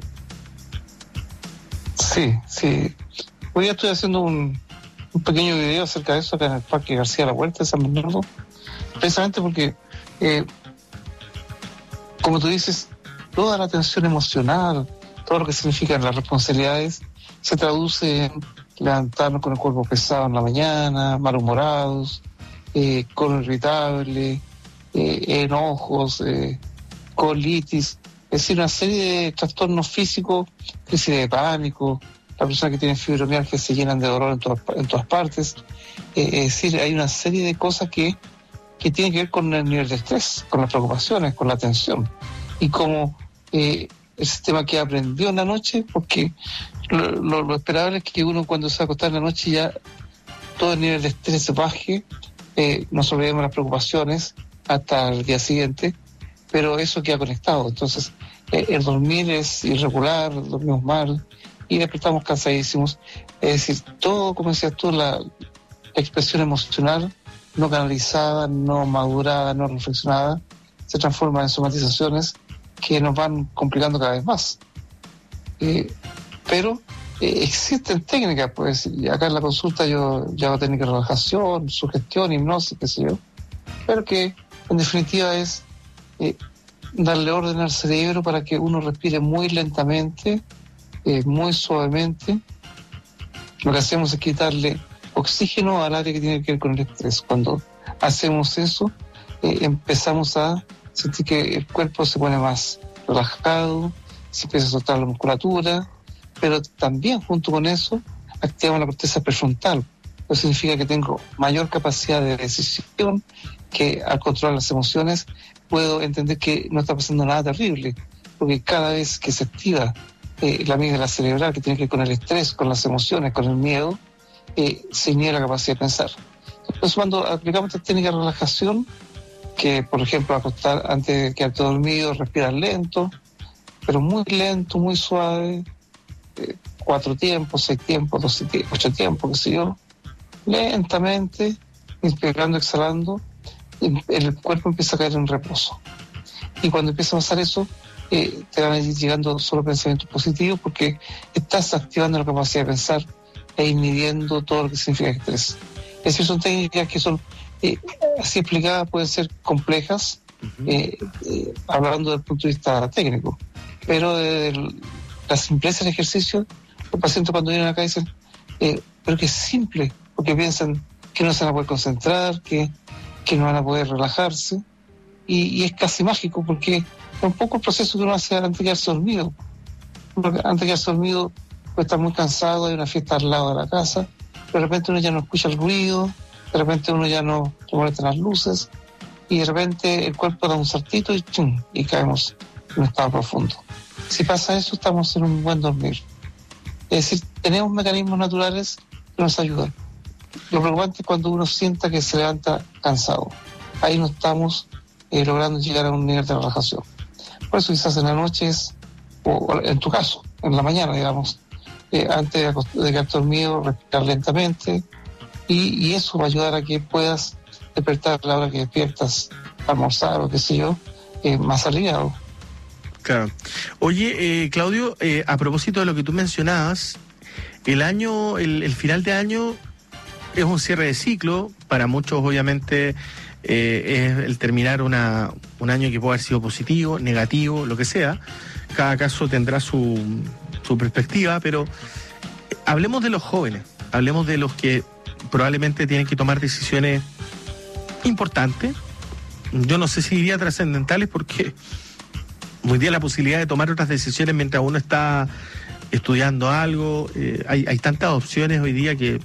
Sí, sí. Hoy día estoy haciendo un, un pequeño video acerca de eso acá en el Parque García La Huerta de San Bernardo, precisamente porque, eh, como tú dices, toda la tensión emocional, todo lo que significan las responsabilidades, se traduce en levantarnos con el cuerpo pesado en la mañana, malhumorados, eh, colon irritable, eh, enojos, eh, colitis. Es decir, una serie de trastornos físicos, crisis de pánico, las personas que tienen fibromialgia se llenan de dolor en todas, en todas partes. Eh, es decir, hay una serie de cosas que que tiene que ver con el nivel de estrés, con las preocupaciones, con la tensión. Y como eh, el sistema que aprendió en la noche, porque lo, lo, lo esperable es que uno cuando se va a acostar en la noche ya todo el nivel de estrés se baje, eh, nos olvidemos las preocupaciones hasta el día siguiente, pero eso queda conectado. Entonces, eh, el dormir es irregular, dormimos mal y despertamos cansadísimos. Es decir, todo, como decías tú, la, la expresión emocional no canalizada, no madurada, no reflexionada, se transforma en somatizaciones que nos van complicando cada vez más. Eh, pero eh, existen técnicas, pues, y acá en la consulta yo, yo hago técnicas de relajación, sugestión, hipnosis, qué sé yo, pero que en definitiva es eh, darle orden al cerebro para que uno respire muy lentamente, eh, muy suavemente. Lo que hacemos es quitarle oxígeno al área que tiene que ver con el estrés. Cuando hacemos eso, eh, empezamos a sentir que el cuerpo se pone más relajado, se empieza a soltar la musculatura, pero también junto con eso activamos la corteza prefrontal. Eso significa que tengo mayor capacidad de decisión, que al controlar las emociones puedo entender que no está pasando nada terrible, porque cada vez que se activa eh, la amígdala cerebral, que tiene que ver con el estrés, con las emociones, con el miedo, eh, se inhibe la capacidad de pensar. Entonces, cuando aplicamos esta técnica de relajación, que por ejemplo acostar antes de quedarte dormido, respirar lento, pero muy lento, muy suave, eh, cuatro tiempos, seis tiempos, doce tiempos, ocho tiempos, qué sé yo, lentamente, inspirando, exhalando, el cuerpo empieza a caer en reposo. Y cuando empieza a pasar eso, eh, te van a ir llegando solo pensamientos positivos, porque estás activando la capacidad de pensar e inhibiendo todo lo que significa estrés. Es decir, son técnicas que son, eh, así explicadas, pueden ser complejas, uh-huh. eh, eh, hablando desde el punto de vista técnico, pero de la simpleza del ejercicio, los pacientes cuando vienen acá dicen, eh, pero que es simple, porque piensan que no se van a poder concentrar, que que no van a poder relajarse, y, y es casi mágico, porque es un poco el proceso que uno hace antes de quedarse dormido. Antes de quedarse dormido, puede estar muy cansado, hay una fiesta al lado de la casa, de repente uno ya no escucha el ruido, de repente uno ya no se molestan las luces, y de repente el cuerpo da un saltito y, ¡chum!, y caemos en un estado profundo. Si pasa eso, estamos en un buen dormir. Es decir, tenemos mecanismos naturales que nos ayudan. Lo preocupante es cuando uno sienta que se levanta cansado. Ahí no estamos eh, logrando llegar a un nivel de relajación. Por eso quizás en la noche es, o, o en tu caso, en la mañana, digamos, eh, antes de, acost- de quedarte dormido, respirar lentamente, y, y eso va a ayudar a que puedas despertar a la hora que despiertas, almorzar o qué sé yo, eh, más aliviado. Claro. Oye, eh, Claudio, eh, a propósito de lo que tú mencionabas, el año, el, el final de año es un cierre de ciclo. Para muchos, obviamente, eh, es el terminar una, un año que puede haber sido positivo, negativo, lo que sea. Cada caso tendrá su, su perspectiva, pero hablemos de los jóvenes, hablemos de los que probablemente tienen que tomar decisiones importantes. Yo no sé si diría trascendentales, porque hoy día la posibilidad de tomar otras decisiones mientras uno está estudiando algo, eh, hay, hay tantas opciones hoy día que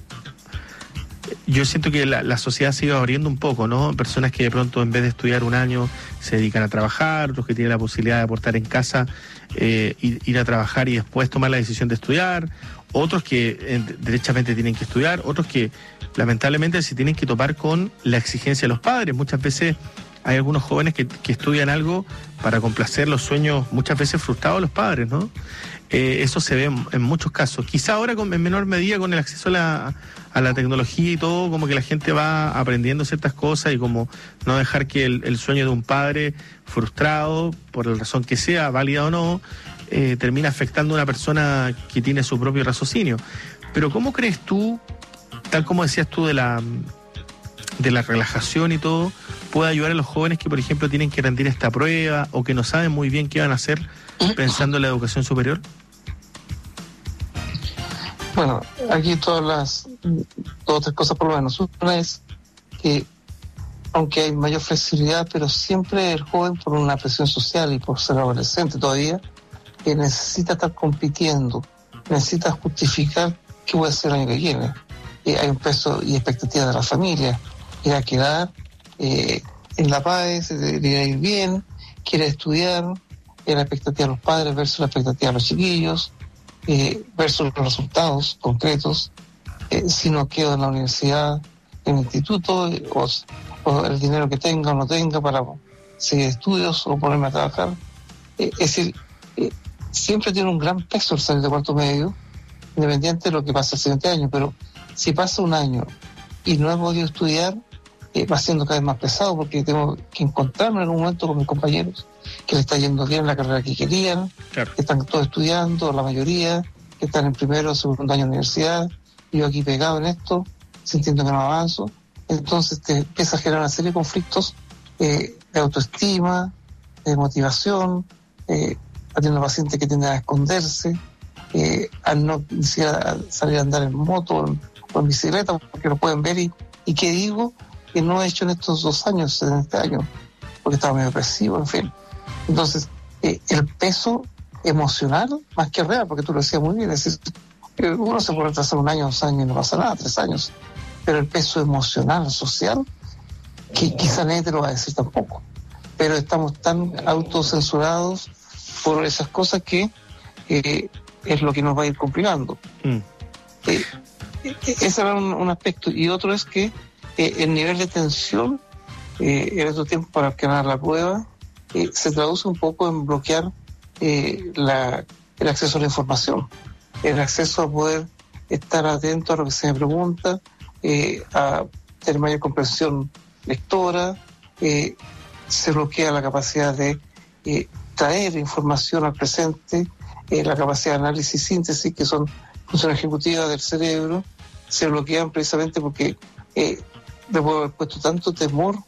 yo siento que la, la sociedad se iba abriendo un poco, ¿no? Personas que de pronto, en vez de estudiar un año, se dedican a trabajar, otros que tienen la posibilidad de aportar en casa, eh, ir, ir a trabajar y después tomar la decisión de estudiar, otros que eh, derechamente tienen que estudiar, otros que lamentablemente se tienen que topar con la exigencia de los padres. Muchas veces hay algunos jóvenes que, que estudian algo para complacer los sueños, muchas veces frustrados de los padres, ¿no? Eh, eso se ve en, en muchos casos. Quizá ahora con, en menor medida con el acceso a la, a la tecnología y todo, como que la gente va aprendiendo ciertas cosas, y como no dejar que el, el sueño de un padre frustrado, por la razón que sea, válida o no, eh, termina afectando a una persona que tiene su propio raciocinio. Pero ¿cómo crees tú, tal como decías tú de la, de la relajación y todo, puede ayudar a los jóvenes que, por ejemplo, tienen que rendir esta prueba o que no saben muy bien qué van a hacer pensando en la educación superior? Bueno, aquí todas las dos o tres cosas por lo menos. Una es que, aunque hay mayor flexibilidad, pero siempre el joven, por una presión social y por ser adolescente todavía, que necesita estar compitiendo, necesita justificar qué voy a hacer el año que viene. Eh, hay un peso y expectativa de la familia. Ir a quedar, eh, en la P A E se debería ir bien, quiere estudiar, eh, la expectativa de los padres versus la expectativa de los chiquillos, eh, versus los resultados concretos, eh, si no quedo en la universidad, en el instituto, eh, o, o el dinero que tenga o no tenga para seguir estudios o ponerme a trabajar. Eh, es decir, eh, siempre tiene un gran peso el salir de cuarto medio, independiente de lo que pasa el siguiente año, pero si pasa un año y no he podido estudiar, eh, va siendo cada vez más pesado porque tengo que encontrarme en algún momento con mis compañeros que le está yendo bien la carrera que querían, claro, que están todos estudiando, la mayoría, que están en primero o segundo año de universidad, y yo aquí pegado en esto, sintiendo que no avanzo. Entonces te empieza a generar una serie de conflictos eh, de autoestima, de motivación, eh, atiendo pacientes que tienden a esconderse, eh, a no ni siquiera salir a andar en moto o en, o en bicicleta porque lo pueden ver y, y qué digo que no he hecho en estos dos años, en este año, porque estaba medio depresivo, en fin. Entonces, eh, el peso emocional, más que real, porque tú lo decías muy bien, es decir, uno se puede retrasar un año, dos años y no pasa nada, tres años, pero el peso emocional, social, que quizá nadie te lo va a decir tampoco, pero estamos tan autocensurados por esas cosas que eh, es lo que nos va a ir complicando. Mm. Eh, ese era un, un aspecto, y otro es que eh, el nivel de tensión eh, en estos tiempos para ganar la prueba eh, se traduce un poco en bloquear eh, la, el acceso a la información, el acceso a poder estar atento a lo que se me pregunta, eh, a tener mayor comprensión lectora, eh, se bloquea la capacidad de eh, traer información al presente, eh, la capacidad de análisis y síntesis, que son funciones ejecutivas del cerebro, se bloquean precisamente porque eh, le puedo haber puesto tanto temor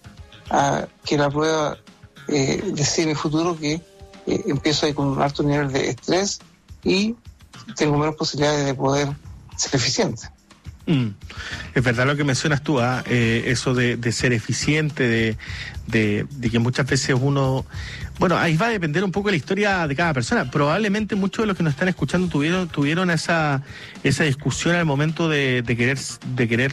a que la prueba eh, decide mi futuro que eh, empiezo ahí con un alto nivel de estrés y tengo menos posibilidades de poder ser eficiente. Mm. Es verdad lo que mencionas tú, ¿eh? Eh, eso de, de ser eficiente, de, de, de que muchas veces uno... Bueno, ahí va a depender un poco de la historia de cada persona. Probablemente muchos de los que nos están escuchando tuvieron tuvieron esa esa discusión al momento de, de querer de querer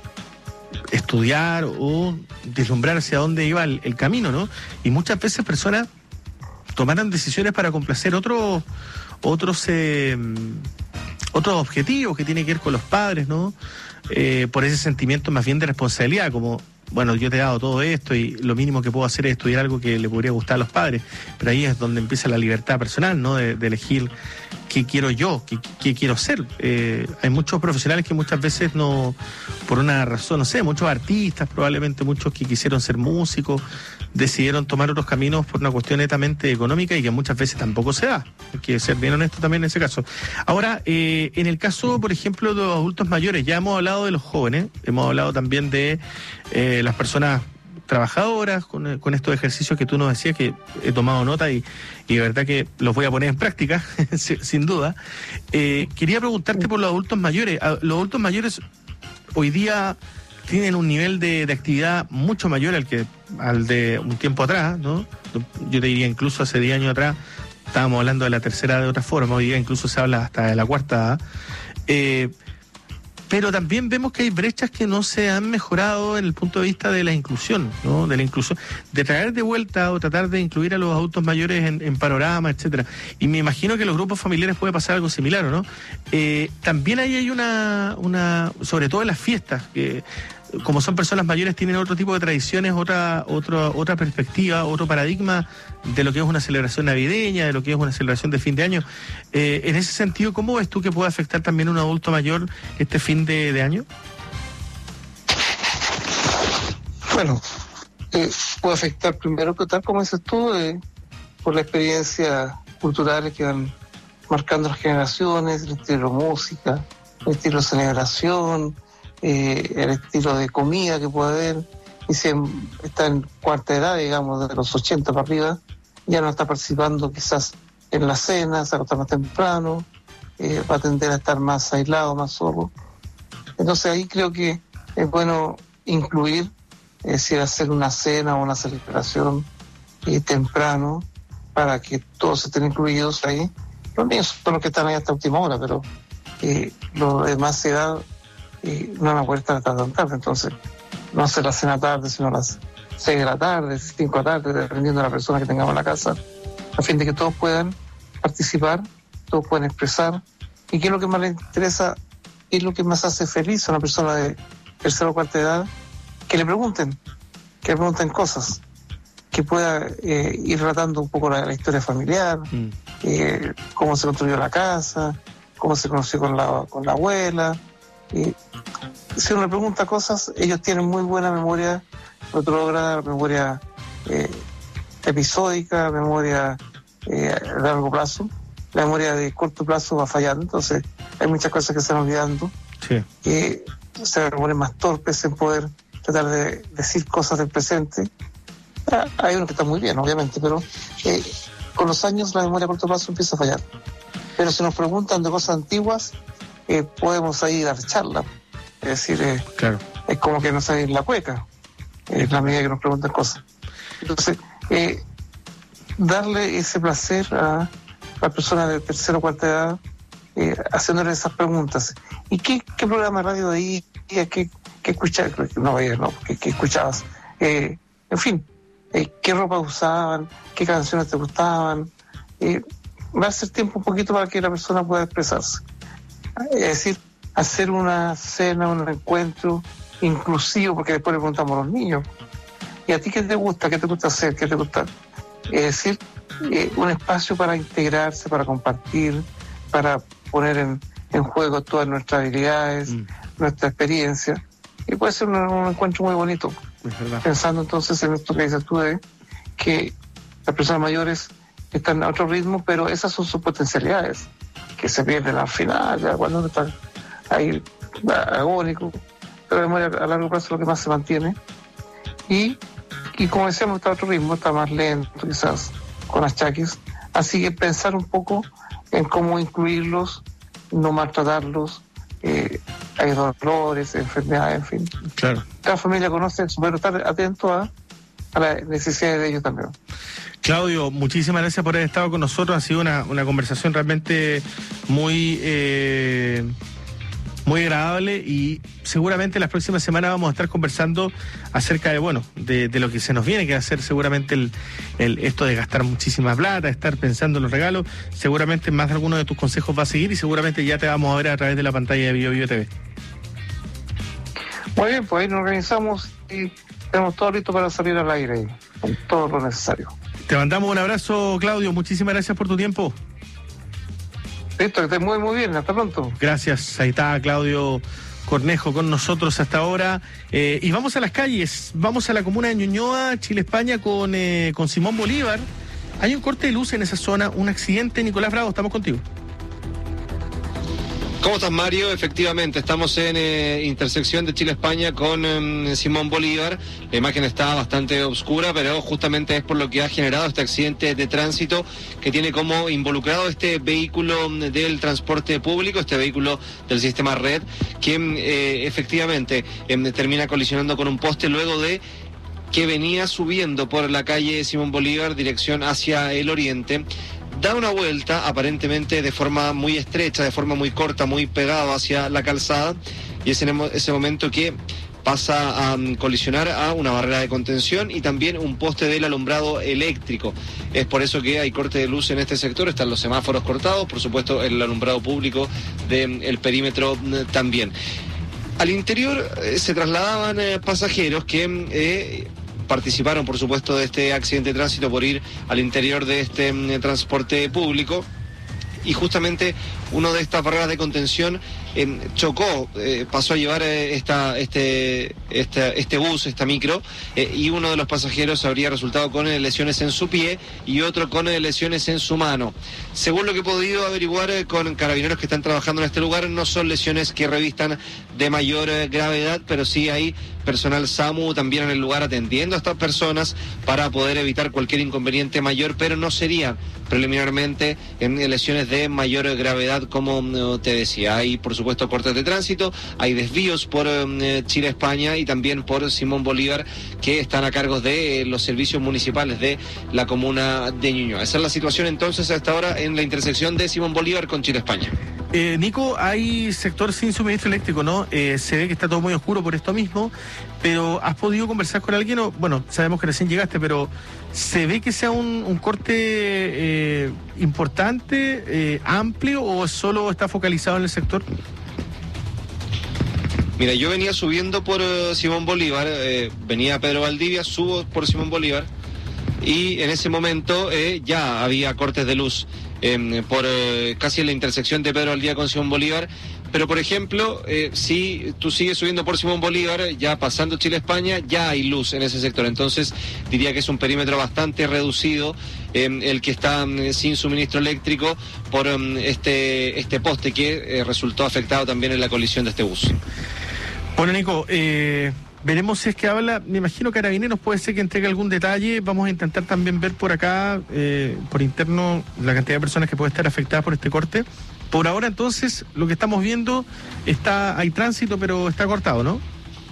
estudiar o deslumbrar hacia dónde iba el, el camino, ¿no? Y muchas veces personas tomaron decisiones para complacer otros otros eh, otros objetivos que tienen que ver con los padres, ¿no? Eh, por ese sentimiento más bien de responsabilidad, como, bueno, yo te he dado todo esto y lo mínimo que puedo hacer es estudiar algo que le podría gustar a los padres, pero ahí es donde empieza la libertad personal, ¿no? De, de elegir qué quiero yo, qué, qué quiero ser. Eh, hay muchos profesionales que muchas veces no, por una razón, no sé, muchos artistas, probablemente muchos que quisieron ser músicos, decidieron tomar otros caminos por una cuestión netamente económica y que muchas veces tampoco se da. Hay que ser bien honesto también en ese caso. Ahora, eh, en el caso, por ejemplo, de los adultos mayores, ya hemos hablado de los jóvenes, hemos hablado también de eh, las personas trabajadoras, con, con estos ejercicios que tú nos decías, que he tomado nota y, y de verdad que los voy a poner en práctica, sin duda. Eh, quería preguntarte por los adultos mayores. Los adultos mayores hoy día tienen un nivel de, de actividad mucho mayor al que al de un tiempo atrás, ¿no? Yo te diría incluso hace diez años atrás estábamos hablando de la tercera de otra forma, hoy día incluso se habla hasta de la cuarta. Eh, pero también vemos que hay brechas que no se han mejorado en el punto de vista de la inclusión, ¿no? De la inclusión, de traer de vuelta o tratar de incluir a los adultos mayores en, en panorama, etcétera. Y me imagino que en los grupos familiares puede pasar algo similar, ¿no? Eh, también ahí hay una, una, sobre todo en las fiestas, que como son personas mayores tienen otro tipo de tradiciones, otra, otra, otra perspectiva, otro paradigma de lo que es una celebración navideña, de lo que es una celebración de fin de año. Eh, en ese sentido, ¿cómo ves tú que puede afectar también a un adulto mayor este fin de, de año? Bueno, eh, puede afectar primero que tal, como dices tú, eh, por las experiencias culturales que van marcando las generaciones, el estilo de música, el estilo de celebración, Eh, el estilo de comida que puede haber, y si está en cuarta edad, digamos, de los ochenta para arriba, ya no está participando quizás en la cena, se acota más temprano, eh, va a tender a estar más aislado, más solo. Entonces ahí creo que es bueno incluir, es decir, hacer una cena o una celebración eh, temprano para que todos estén incluidos ahí. Los niños son los que están ahí hasta última hora, pero eh, los demás edad y no me puede estar tan tarde. Entonces no hacer la cena tarde, sino a las seis de la tarde, cinco de la tarde, dependiendo de la persona que tengamos en la casa, a fin de que todos puedan participar, todos puedan expresar, y qué es lo que más les interesa, qué es lo que más hace feliz a una persona de tercera o cuarta edad, que le pregunten, que le pregunten cosas, que pueda eh, ir relatando un poco la, la historia familiar, mm. eh, cómo se construyó la casa, cómo se conoció con la, con la abuela. Eh, si uno le pregunta cosas, ellos tienen muy buena memoria retrógrada, memoria eh, episódica, memoria eh, a largo plazo. La memoria de corto plazo va fallando, entonces hay muchas cosas que se van olvidando. Sí. Eh, se ponen más torpes en poder tratar de decir cosas del presente. Ah, hay uno que está muy bien, obviamente, pero eh, con los años la memoria a corto plazo empieza a fallar. Pero si nos preguntan de cosas antiguas, eh, podemos ahí dar charla. Es decir, eh, claro. es como que no sabe la cueca, es eh, la medida que nos preguntan cosas. Entonces, eh, darle ese placer a la persona de tercera o cuarta edad, eh, haciéndole esas preguntas. ¿Y qué, qué programa de radio de ahí? ¿Qué, qué escuchabas? No, no, ¿qué, qué escuchabas? Eh, en fin, eh, ¿qué ropa usaban? ¿Qué canciones te gustaban? Eh, darse el tiempo un poquito para que la persona pueda expresarse. Es decir, hacer una cena, un encuentro inclusivo, porque después le preguntamos a los niños, ¿y a ti qué te gusta? ¿Qué te gusta hacer? ¿Qué te gusta? Es decir, eh, un espacio para integrarse, para compartir, para poner en, en juego todas nuestras habilidades, mm. nuestra experiencia, y puede ser un, un encuentro muy bonito. Pensando entonces en esto que dices tú, de que las personas mayores están a otro ritmo, pero esas son sus potencialidades, que se pierden al final, ya cuando están ahí agónico, pero la memoria a largo plazo es lo que más se mantiene. Y, y como decíamos, está a otro ritmo, está más lento, quizás, con achaques. Así que pensar un poco en cómo incluirlos, no maltratarlos. Eh, hay dolores, enfermedades, en fin. Claro. Cada familia conoce eso, pero estar atento a, a las necesidades de ellos también. Claudio, muchísimas gracias por haber estado con nosotros. Ha sido una, una conversación realmente muy eh, muy agradable, y seguramente las próximas semanas vamos a estar conversando acerca de, bueno, de, de lo que se nos viene, que va a ser seguramente el, el esto de gastar muchísima plata, estar pensando en los regalos. Seguramente más de alguno de tus consejos va a seguir, y seguramente ya te vamos a ver a través de la pantalla de Bio Bio T V. Muy bien, pues ahí nos organizamos y tenemos todo listo para salir al aire con todo lo necesario. Te mandamos un abrazo, Claudio. Muchísimas gracias por tu tiempo. Listo, que estés muy, muy bien. Hasta pronto. Gracias. Ahí está Claudio Cornejo con nosotros hasta ahora. Eh, y vamos a las calles. Vamos a la comuna de Ñuñoa, Chile, España, con, eh, con Simón Bolívar. Hay un corte de luz en esa zona, un accidente. Nicolás Bravo, estamos contigo. ¿Cómo estás, Mario? Efectivamente, estamos en eh, intersección de Chile-España con eh, Simón Bolívar. La imagen está bastante oscura, pero justamente es por lo que ha generado este accidente de tránsito que tiene como involucrado este vehículo del transporte público, este vehículo del sistema Red, que eh, efectivamente eh, termina colisionando con un poste luego de que venía subiendo por la calle Simón Bolívar, dirección hacia el oriente. Da una vuelta, aparentemente de forma muy estrecha, de forma muy corta, muy pegado hacia la calzada, y es en ese momento que pasa a um, colisionar a una barrera de contención y también un poste del alumbrado eléctrico. Es por eso que hay corte de luz en este sector, están los semáforos cortados, por supuesto el alumbrado público del perímetro también. Al interior eh, se trasladaban eh, pasajeros que... Eh, participaron, por supuesto, de este accidente de tránsito por ir al interior de este eh, transporte público, y justamente uno de estas barreras de contención eh, chocó, eh, pasó a llevar eh, esta, este, este, este bus, esta micro, eh, y uno de los pasajeros habría resultado con eh, lesiones en su pie y otro con eh, lesiones en su mano. Según lo que he podido averiguar eh, con carabineros que están trabajando en este lugar, no son lesiones que revistan de mayor eh, gravedad, pero sí hay personal SAMU también en el lugar atendiendo a estas personas para poder evitar cualquier inconveniente mayor, pero no serían preliminarmente en lesiones de mayor gravedad, como te decía. Hay, por supuesto, cortes de tránsito, hay desvíos por eh, Chile-España y también por Simón Bolívar, que están a cargo de eh, los servicios municipales de la comuna de Ñuñoa. Esa es la situación entonces a esta hora en la intersección de Simón Bolívar con Chile-España. Eh, Nico, hay sector sin suministro eléctrico, ¿no? Eh, se ve que está todo muy oscuro por esto mismo, pero ¿has podido conversar con alguien? O, bueno, sabemos que recién llegaste, pero ¿se ve que sea un, un corte eh, importante, eh, amplio, o solo está focalizado en el sector? Mira, yo venía subiendo por uh, Simón Bolívar, eh, venía Pedro Valdivia, subo por Simón Bolívar, y en ese momento eh, ya había cortes de luz eh, por eh, casi en la intersección de Pedro Valdivia con Simón Bolívar. Pero, por ejemplo, eh, si tú sigues subiendo por Simón Bolívar, ya pasando Chile-España, ya hay luz en ese sector. Entonces, diría que es un perímetro bastante reducido eh, el que está eh, sin suministro eléctrico por eh, este, este poste que eh, resultó afectado también en la colisión de este bus. Bueno, Nico, eh, veremos si es que habla. Me imagino Carabineros puede ser que entregue algún detalle. Vamos a intentar también ver por acá, eh, por interno, la cantidad de personas que puede estar afectadas por este corte. Por ahora, entonces, lo que estamos viendo, está hay tránsito, pero está cortado, ¿no?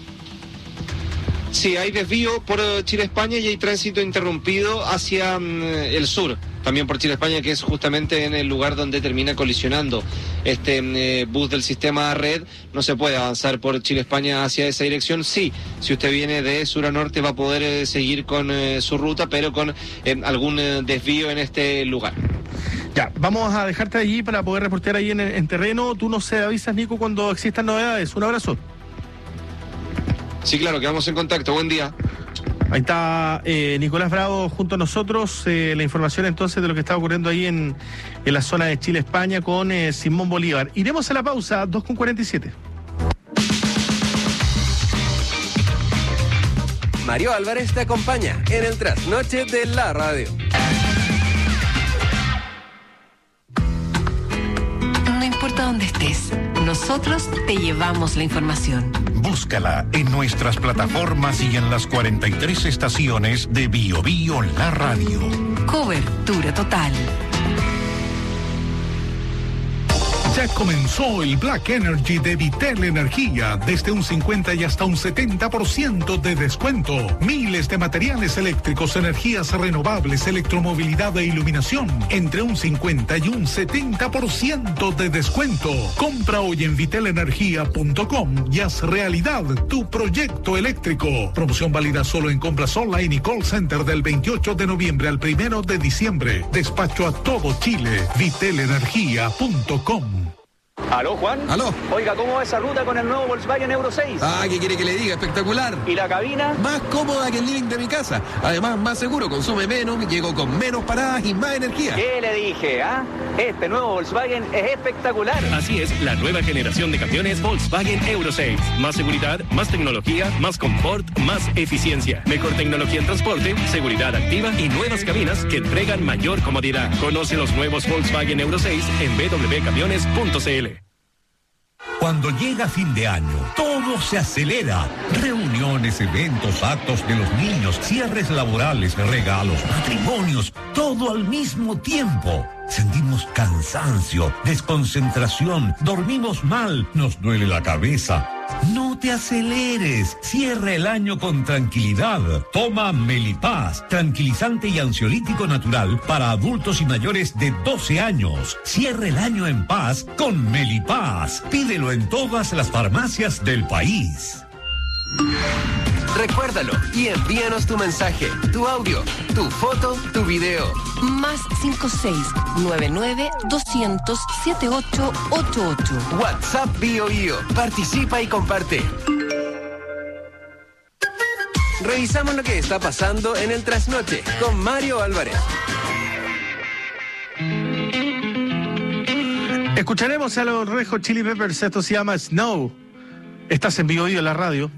Sí, hay desvío por Chile-España y hay tránsito interrumpido hacia um, el sur, también por Chile-España, que es justamente en el lugar donde termina colisionando este eh, bus del sistema red. No se puede avanzar por Chile-España hacia esa dirección. Sí, si usted viene de sur a norte va a poder eh, seguir con eh, su ruta, pero con eh, algún eh, desvío en este lugar. Ya, vamos a dejarte allí para poder reportear ahí en, en terreno. Tú nos avisas, Nico, cuando existan novedades. Un abrazo. Sí, claro, quedamos en contacto. Buen día. Ahí está eh, Nicolás Bravo junto a nosotros. Eh, la información entonces de lo que está ocurriendo ahí en, en la zona de Chile-España con eh, Simón Bolívar. Iremos a la pausa, dos con cuarenta y siete. Mario Álvarez te acompaña en el trasnoche de la radio. No importa dónde estés, nosotros te llevamos la información. Búscala en nuestras plataformas y en las cuarenta y tres estaciones de Bio Bio La Radio. Cobertura total. Ya comenzó el Black Energy de Vitel Energía, desde un cincuenta y hasta un setenta por ciento de descuento. Miles de materiales eléctricos, energías renovables, electromovilidad e iluminación, entre un cincuenta y un setenta por ciento de descuento. Compra hoy en vitel energía punto com y haz realidad tu proyecto eléctrico. Promoción válida solo en compras online y call center del veintiocho de noviembre al primero de diciembre. Despacho a todo Chile. vitel energía punto com. ¿Aló, Juan? ¿Aló? Oiga, ¿cómo va esa ruta con el nuevo Volkswagen Euro seis? Ah, ¿qué quiere que le diga? Espectacular. ¿Y la cabina? Más cómoda que el living de mi casa. Además, más seguro, consume menos, llego con menos paradas y más energía. ¿Qué le dije, ah? Este nuevo Volkswagen es espectacular. Así es, la nueva generación de camiones Volkswagen Euro seis. Más seguridad, más tecnología, más confort, más eficiencia. Mejor tecnología en transporte, seguridad activa y nuevas cabinas que entregan mayor comodidad. Conoce los nuevos Volkswagen Euro seis en b w camiones punto c l. Cuando llega fin de año, todo se acelera. Reuniones, eventos, actos de los niños, cierres laborales, regalos, matrimonios, todo al mismo tiempo. Sentimos cansancio, desconcentración, dormimos mal, nos duele la cabeza. No te aceleres, cierra el año con tranquilidad. Toma Melipaz, tranquilizante y ansiolítico natural para adultos y mayores de doce años. Cierra el año en paz con Melipaz. Pídelo en todas las farmacias del país. Recuérdalo y envíanos tu mensaje, tu audio, tu foto, tu video. Más cinco seis nueve nueve dos cero cero siete ocho ocho ocho. WhatsApp Bio Bio. Participa y comparte. Revisamos lo que está pasando en el trasnoche con Mario Álvarez. Escucharemos a los Red Hot Chili Peppers. Esto se llama Snow. Estás en Bio Bio en la radio.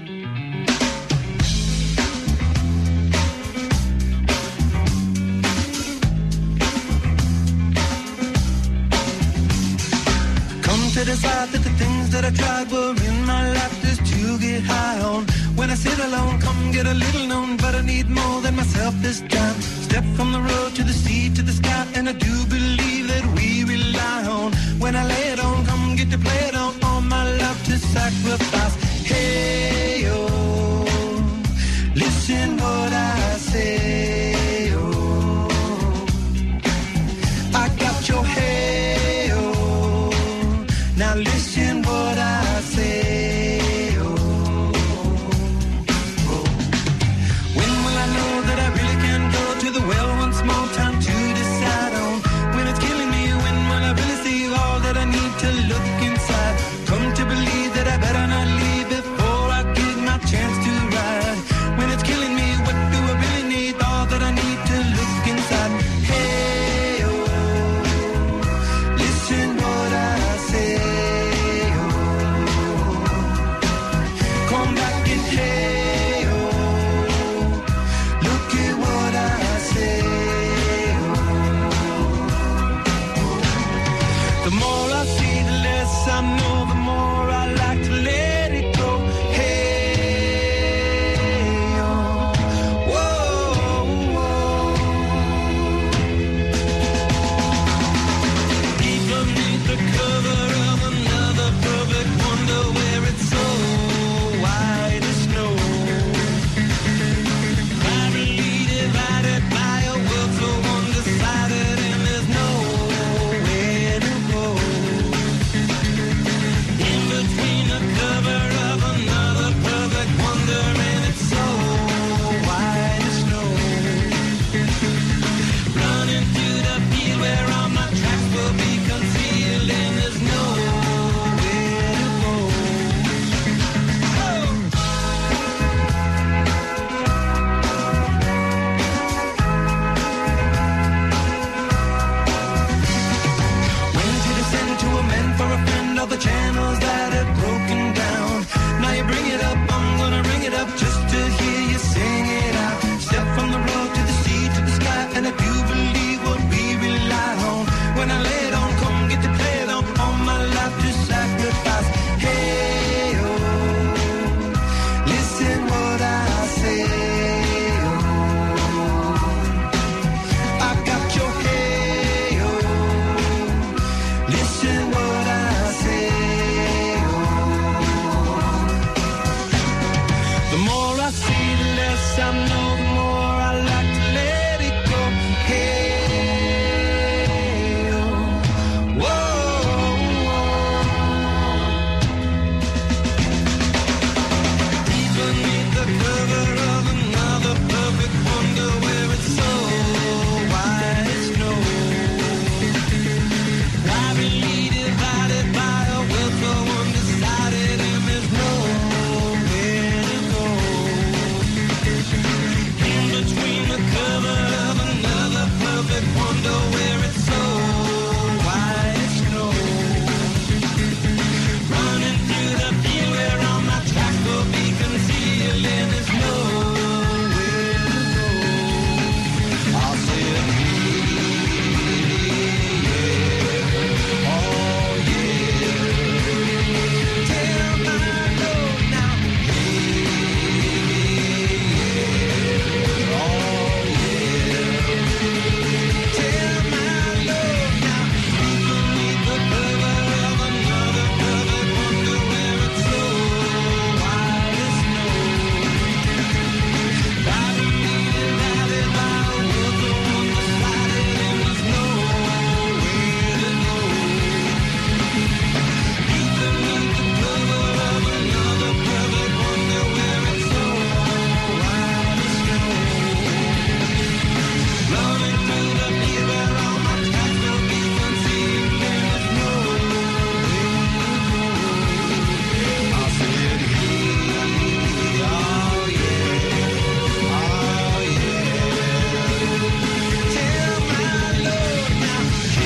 To decide that the things that I tried were in my life just to get high on. When I sit alone, come get a little known, but I need more than myself this time. Step from the road to the sea to the sky, and I do believe that we rely on. When I lay it on, come get to play it on, all my love to sacrifice. Hey, oh, listen what I say, oh, I got your hey, oh, the well one small time to decide on. When it's killing me, when will I really see all that I need to look inside? Come to believe that I better not leave before I get my chance to ride. When it's killing me, what do I really need? All that I need to look inside. Hey, oh, listen what I say. Oh, come back and hey, oh, look at what I say. Oh, the more I see, the less I know, the more I like to let it go. Hey, oh, whoa, whoa. Deep beneath the cover of another perfect wonder where it's so white as snow. Privately divided by a world so undecided, and there's nowhere to go. In between the cover of another perfect wonder, and it's so white as snow. Running through the field where all my tracks will be concealed, and there's nowhere to go. When to descend to a man for a friend, all the channels that have broken down. Now you bring it up, I'm gonna ring it up just to hear you sing it out. Step from the road to the sea to the sky, and I do believe what we rely on. When I lay it on, come get to play it on, all my life to sacrifice. Hey, oh, listen what I say. Oh, I got your hey, oh, listen what I say. Oh, the more I see, the less I know, the more I like to let it go. Hey, oh, whoa, whoa. Deep beneath the cover of another perfect wonder where it's so white as snow. Privately divided by a world so undecided, and there's nowhere to go. In between the cover of another perfect wonder where it's so white as snow. Running through the field where all my tracks will be concealed, and there's nowhere to go. I'll say it, yeah, oh yeah. Tell my Lord now, oh yeah. Tell my Lord now, beneath the cover of another perfect wonder where it's so white as snow. Privately divided by a world so undecided, and there's nowhere to go. Deep beneath the cover of another perfect wonder where it's so white as snow. Running through the field where all my tracks will be concealed, and there's nowhere to go. I'll say it again, oh yeah, oh yeah. Tell my Lord now,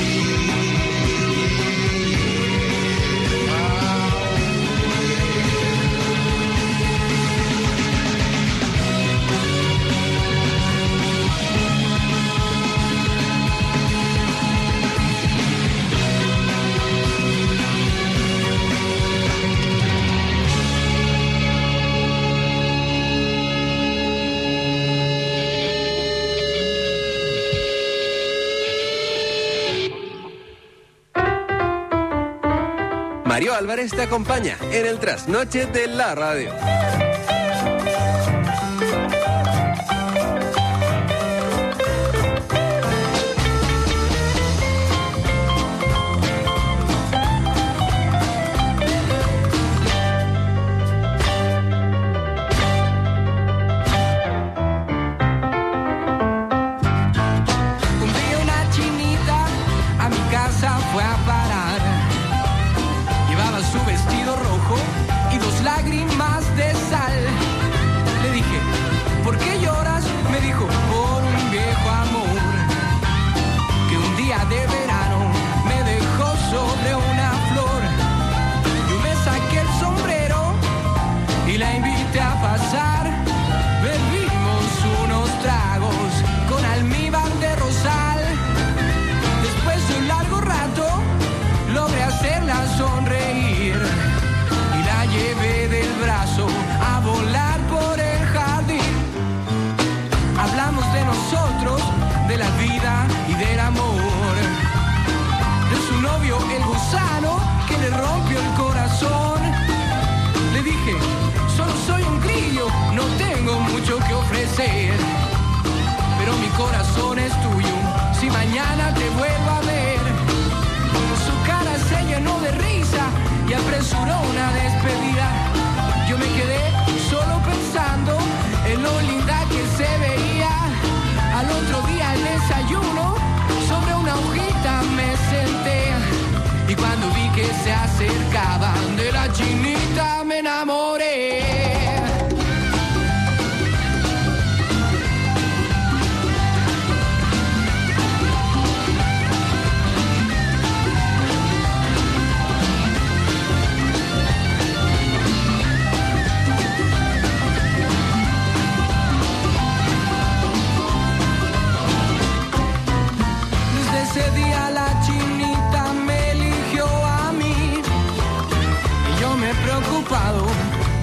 Mario Álvarez te acompaña en el trasnoche de la radio.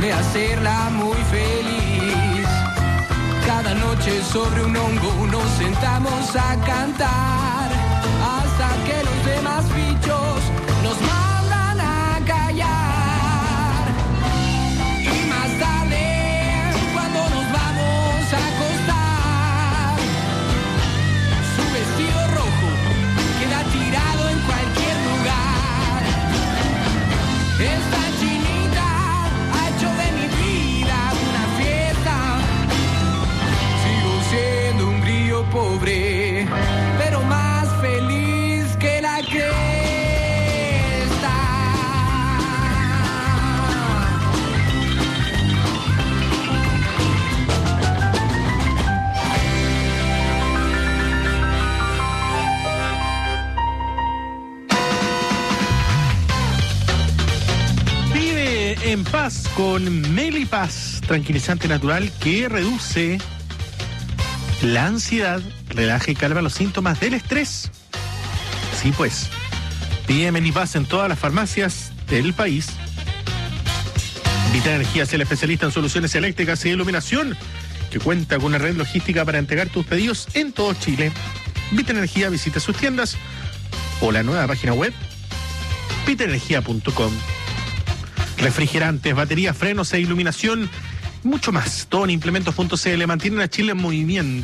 de hacerla muy feliz. Cada noche sobre un hongo nos sentamos a cantar hasta que los demás bichos nos mandan a callar. Y más tarde, cuando nos vamos a acostar, su vestido rojo queda tirado en cualquier lugar. Esta chinita ha hecho de mi vida una fiesta. Sigo siendo un grillo pobre, pero más feliz que la cresta. Vive en paz con Melipaz, tranquilizante natural que reduce la ansiedad, relaja y calma los síntomas del estrés. Sí, pues, pide Melipaz en todas las farmacias del país. Vita Energía es el especialista en soluciones eléctricas y de iluminación, que cuenta con una red logística para entregar tus pedidos en todo Chile. Vita Energía, visita sus tiendas o la nueva página web vita energía punto com. Refrigerantes, baterías, frenos e iluminación, mucho más. Todo en implementos punto c l mantienen a Chile en movimiento.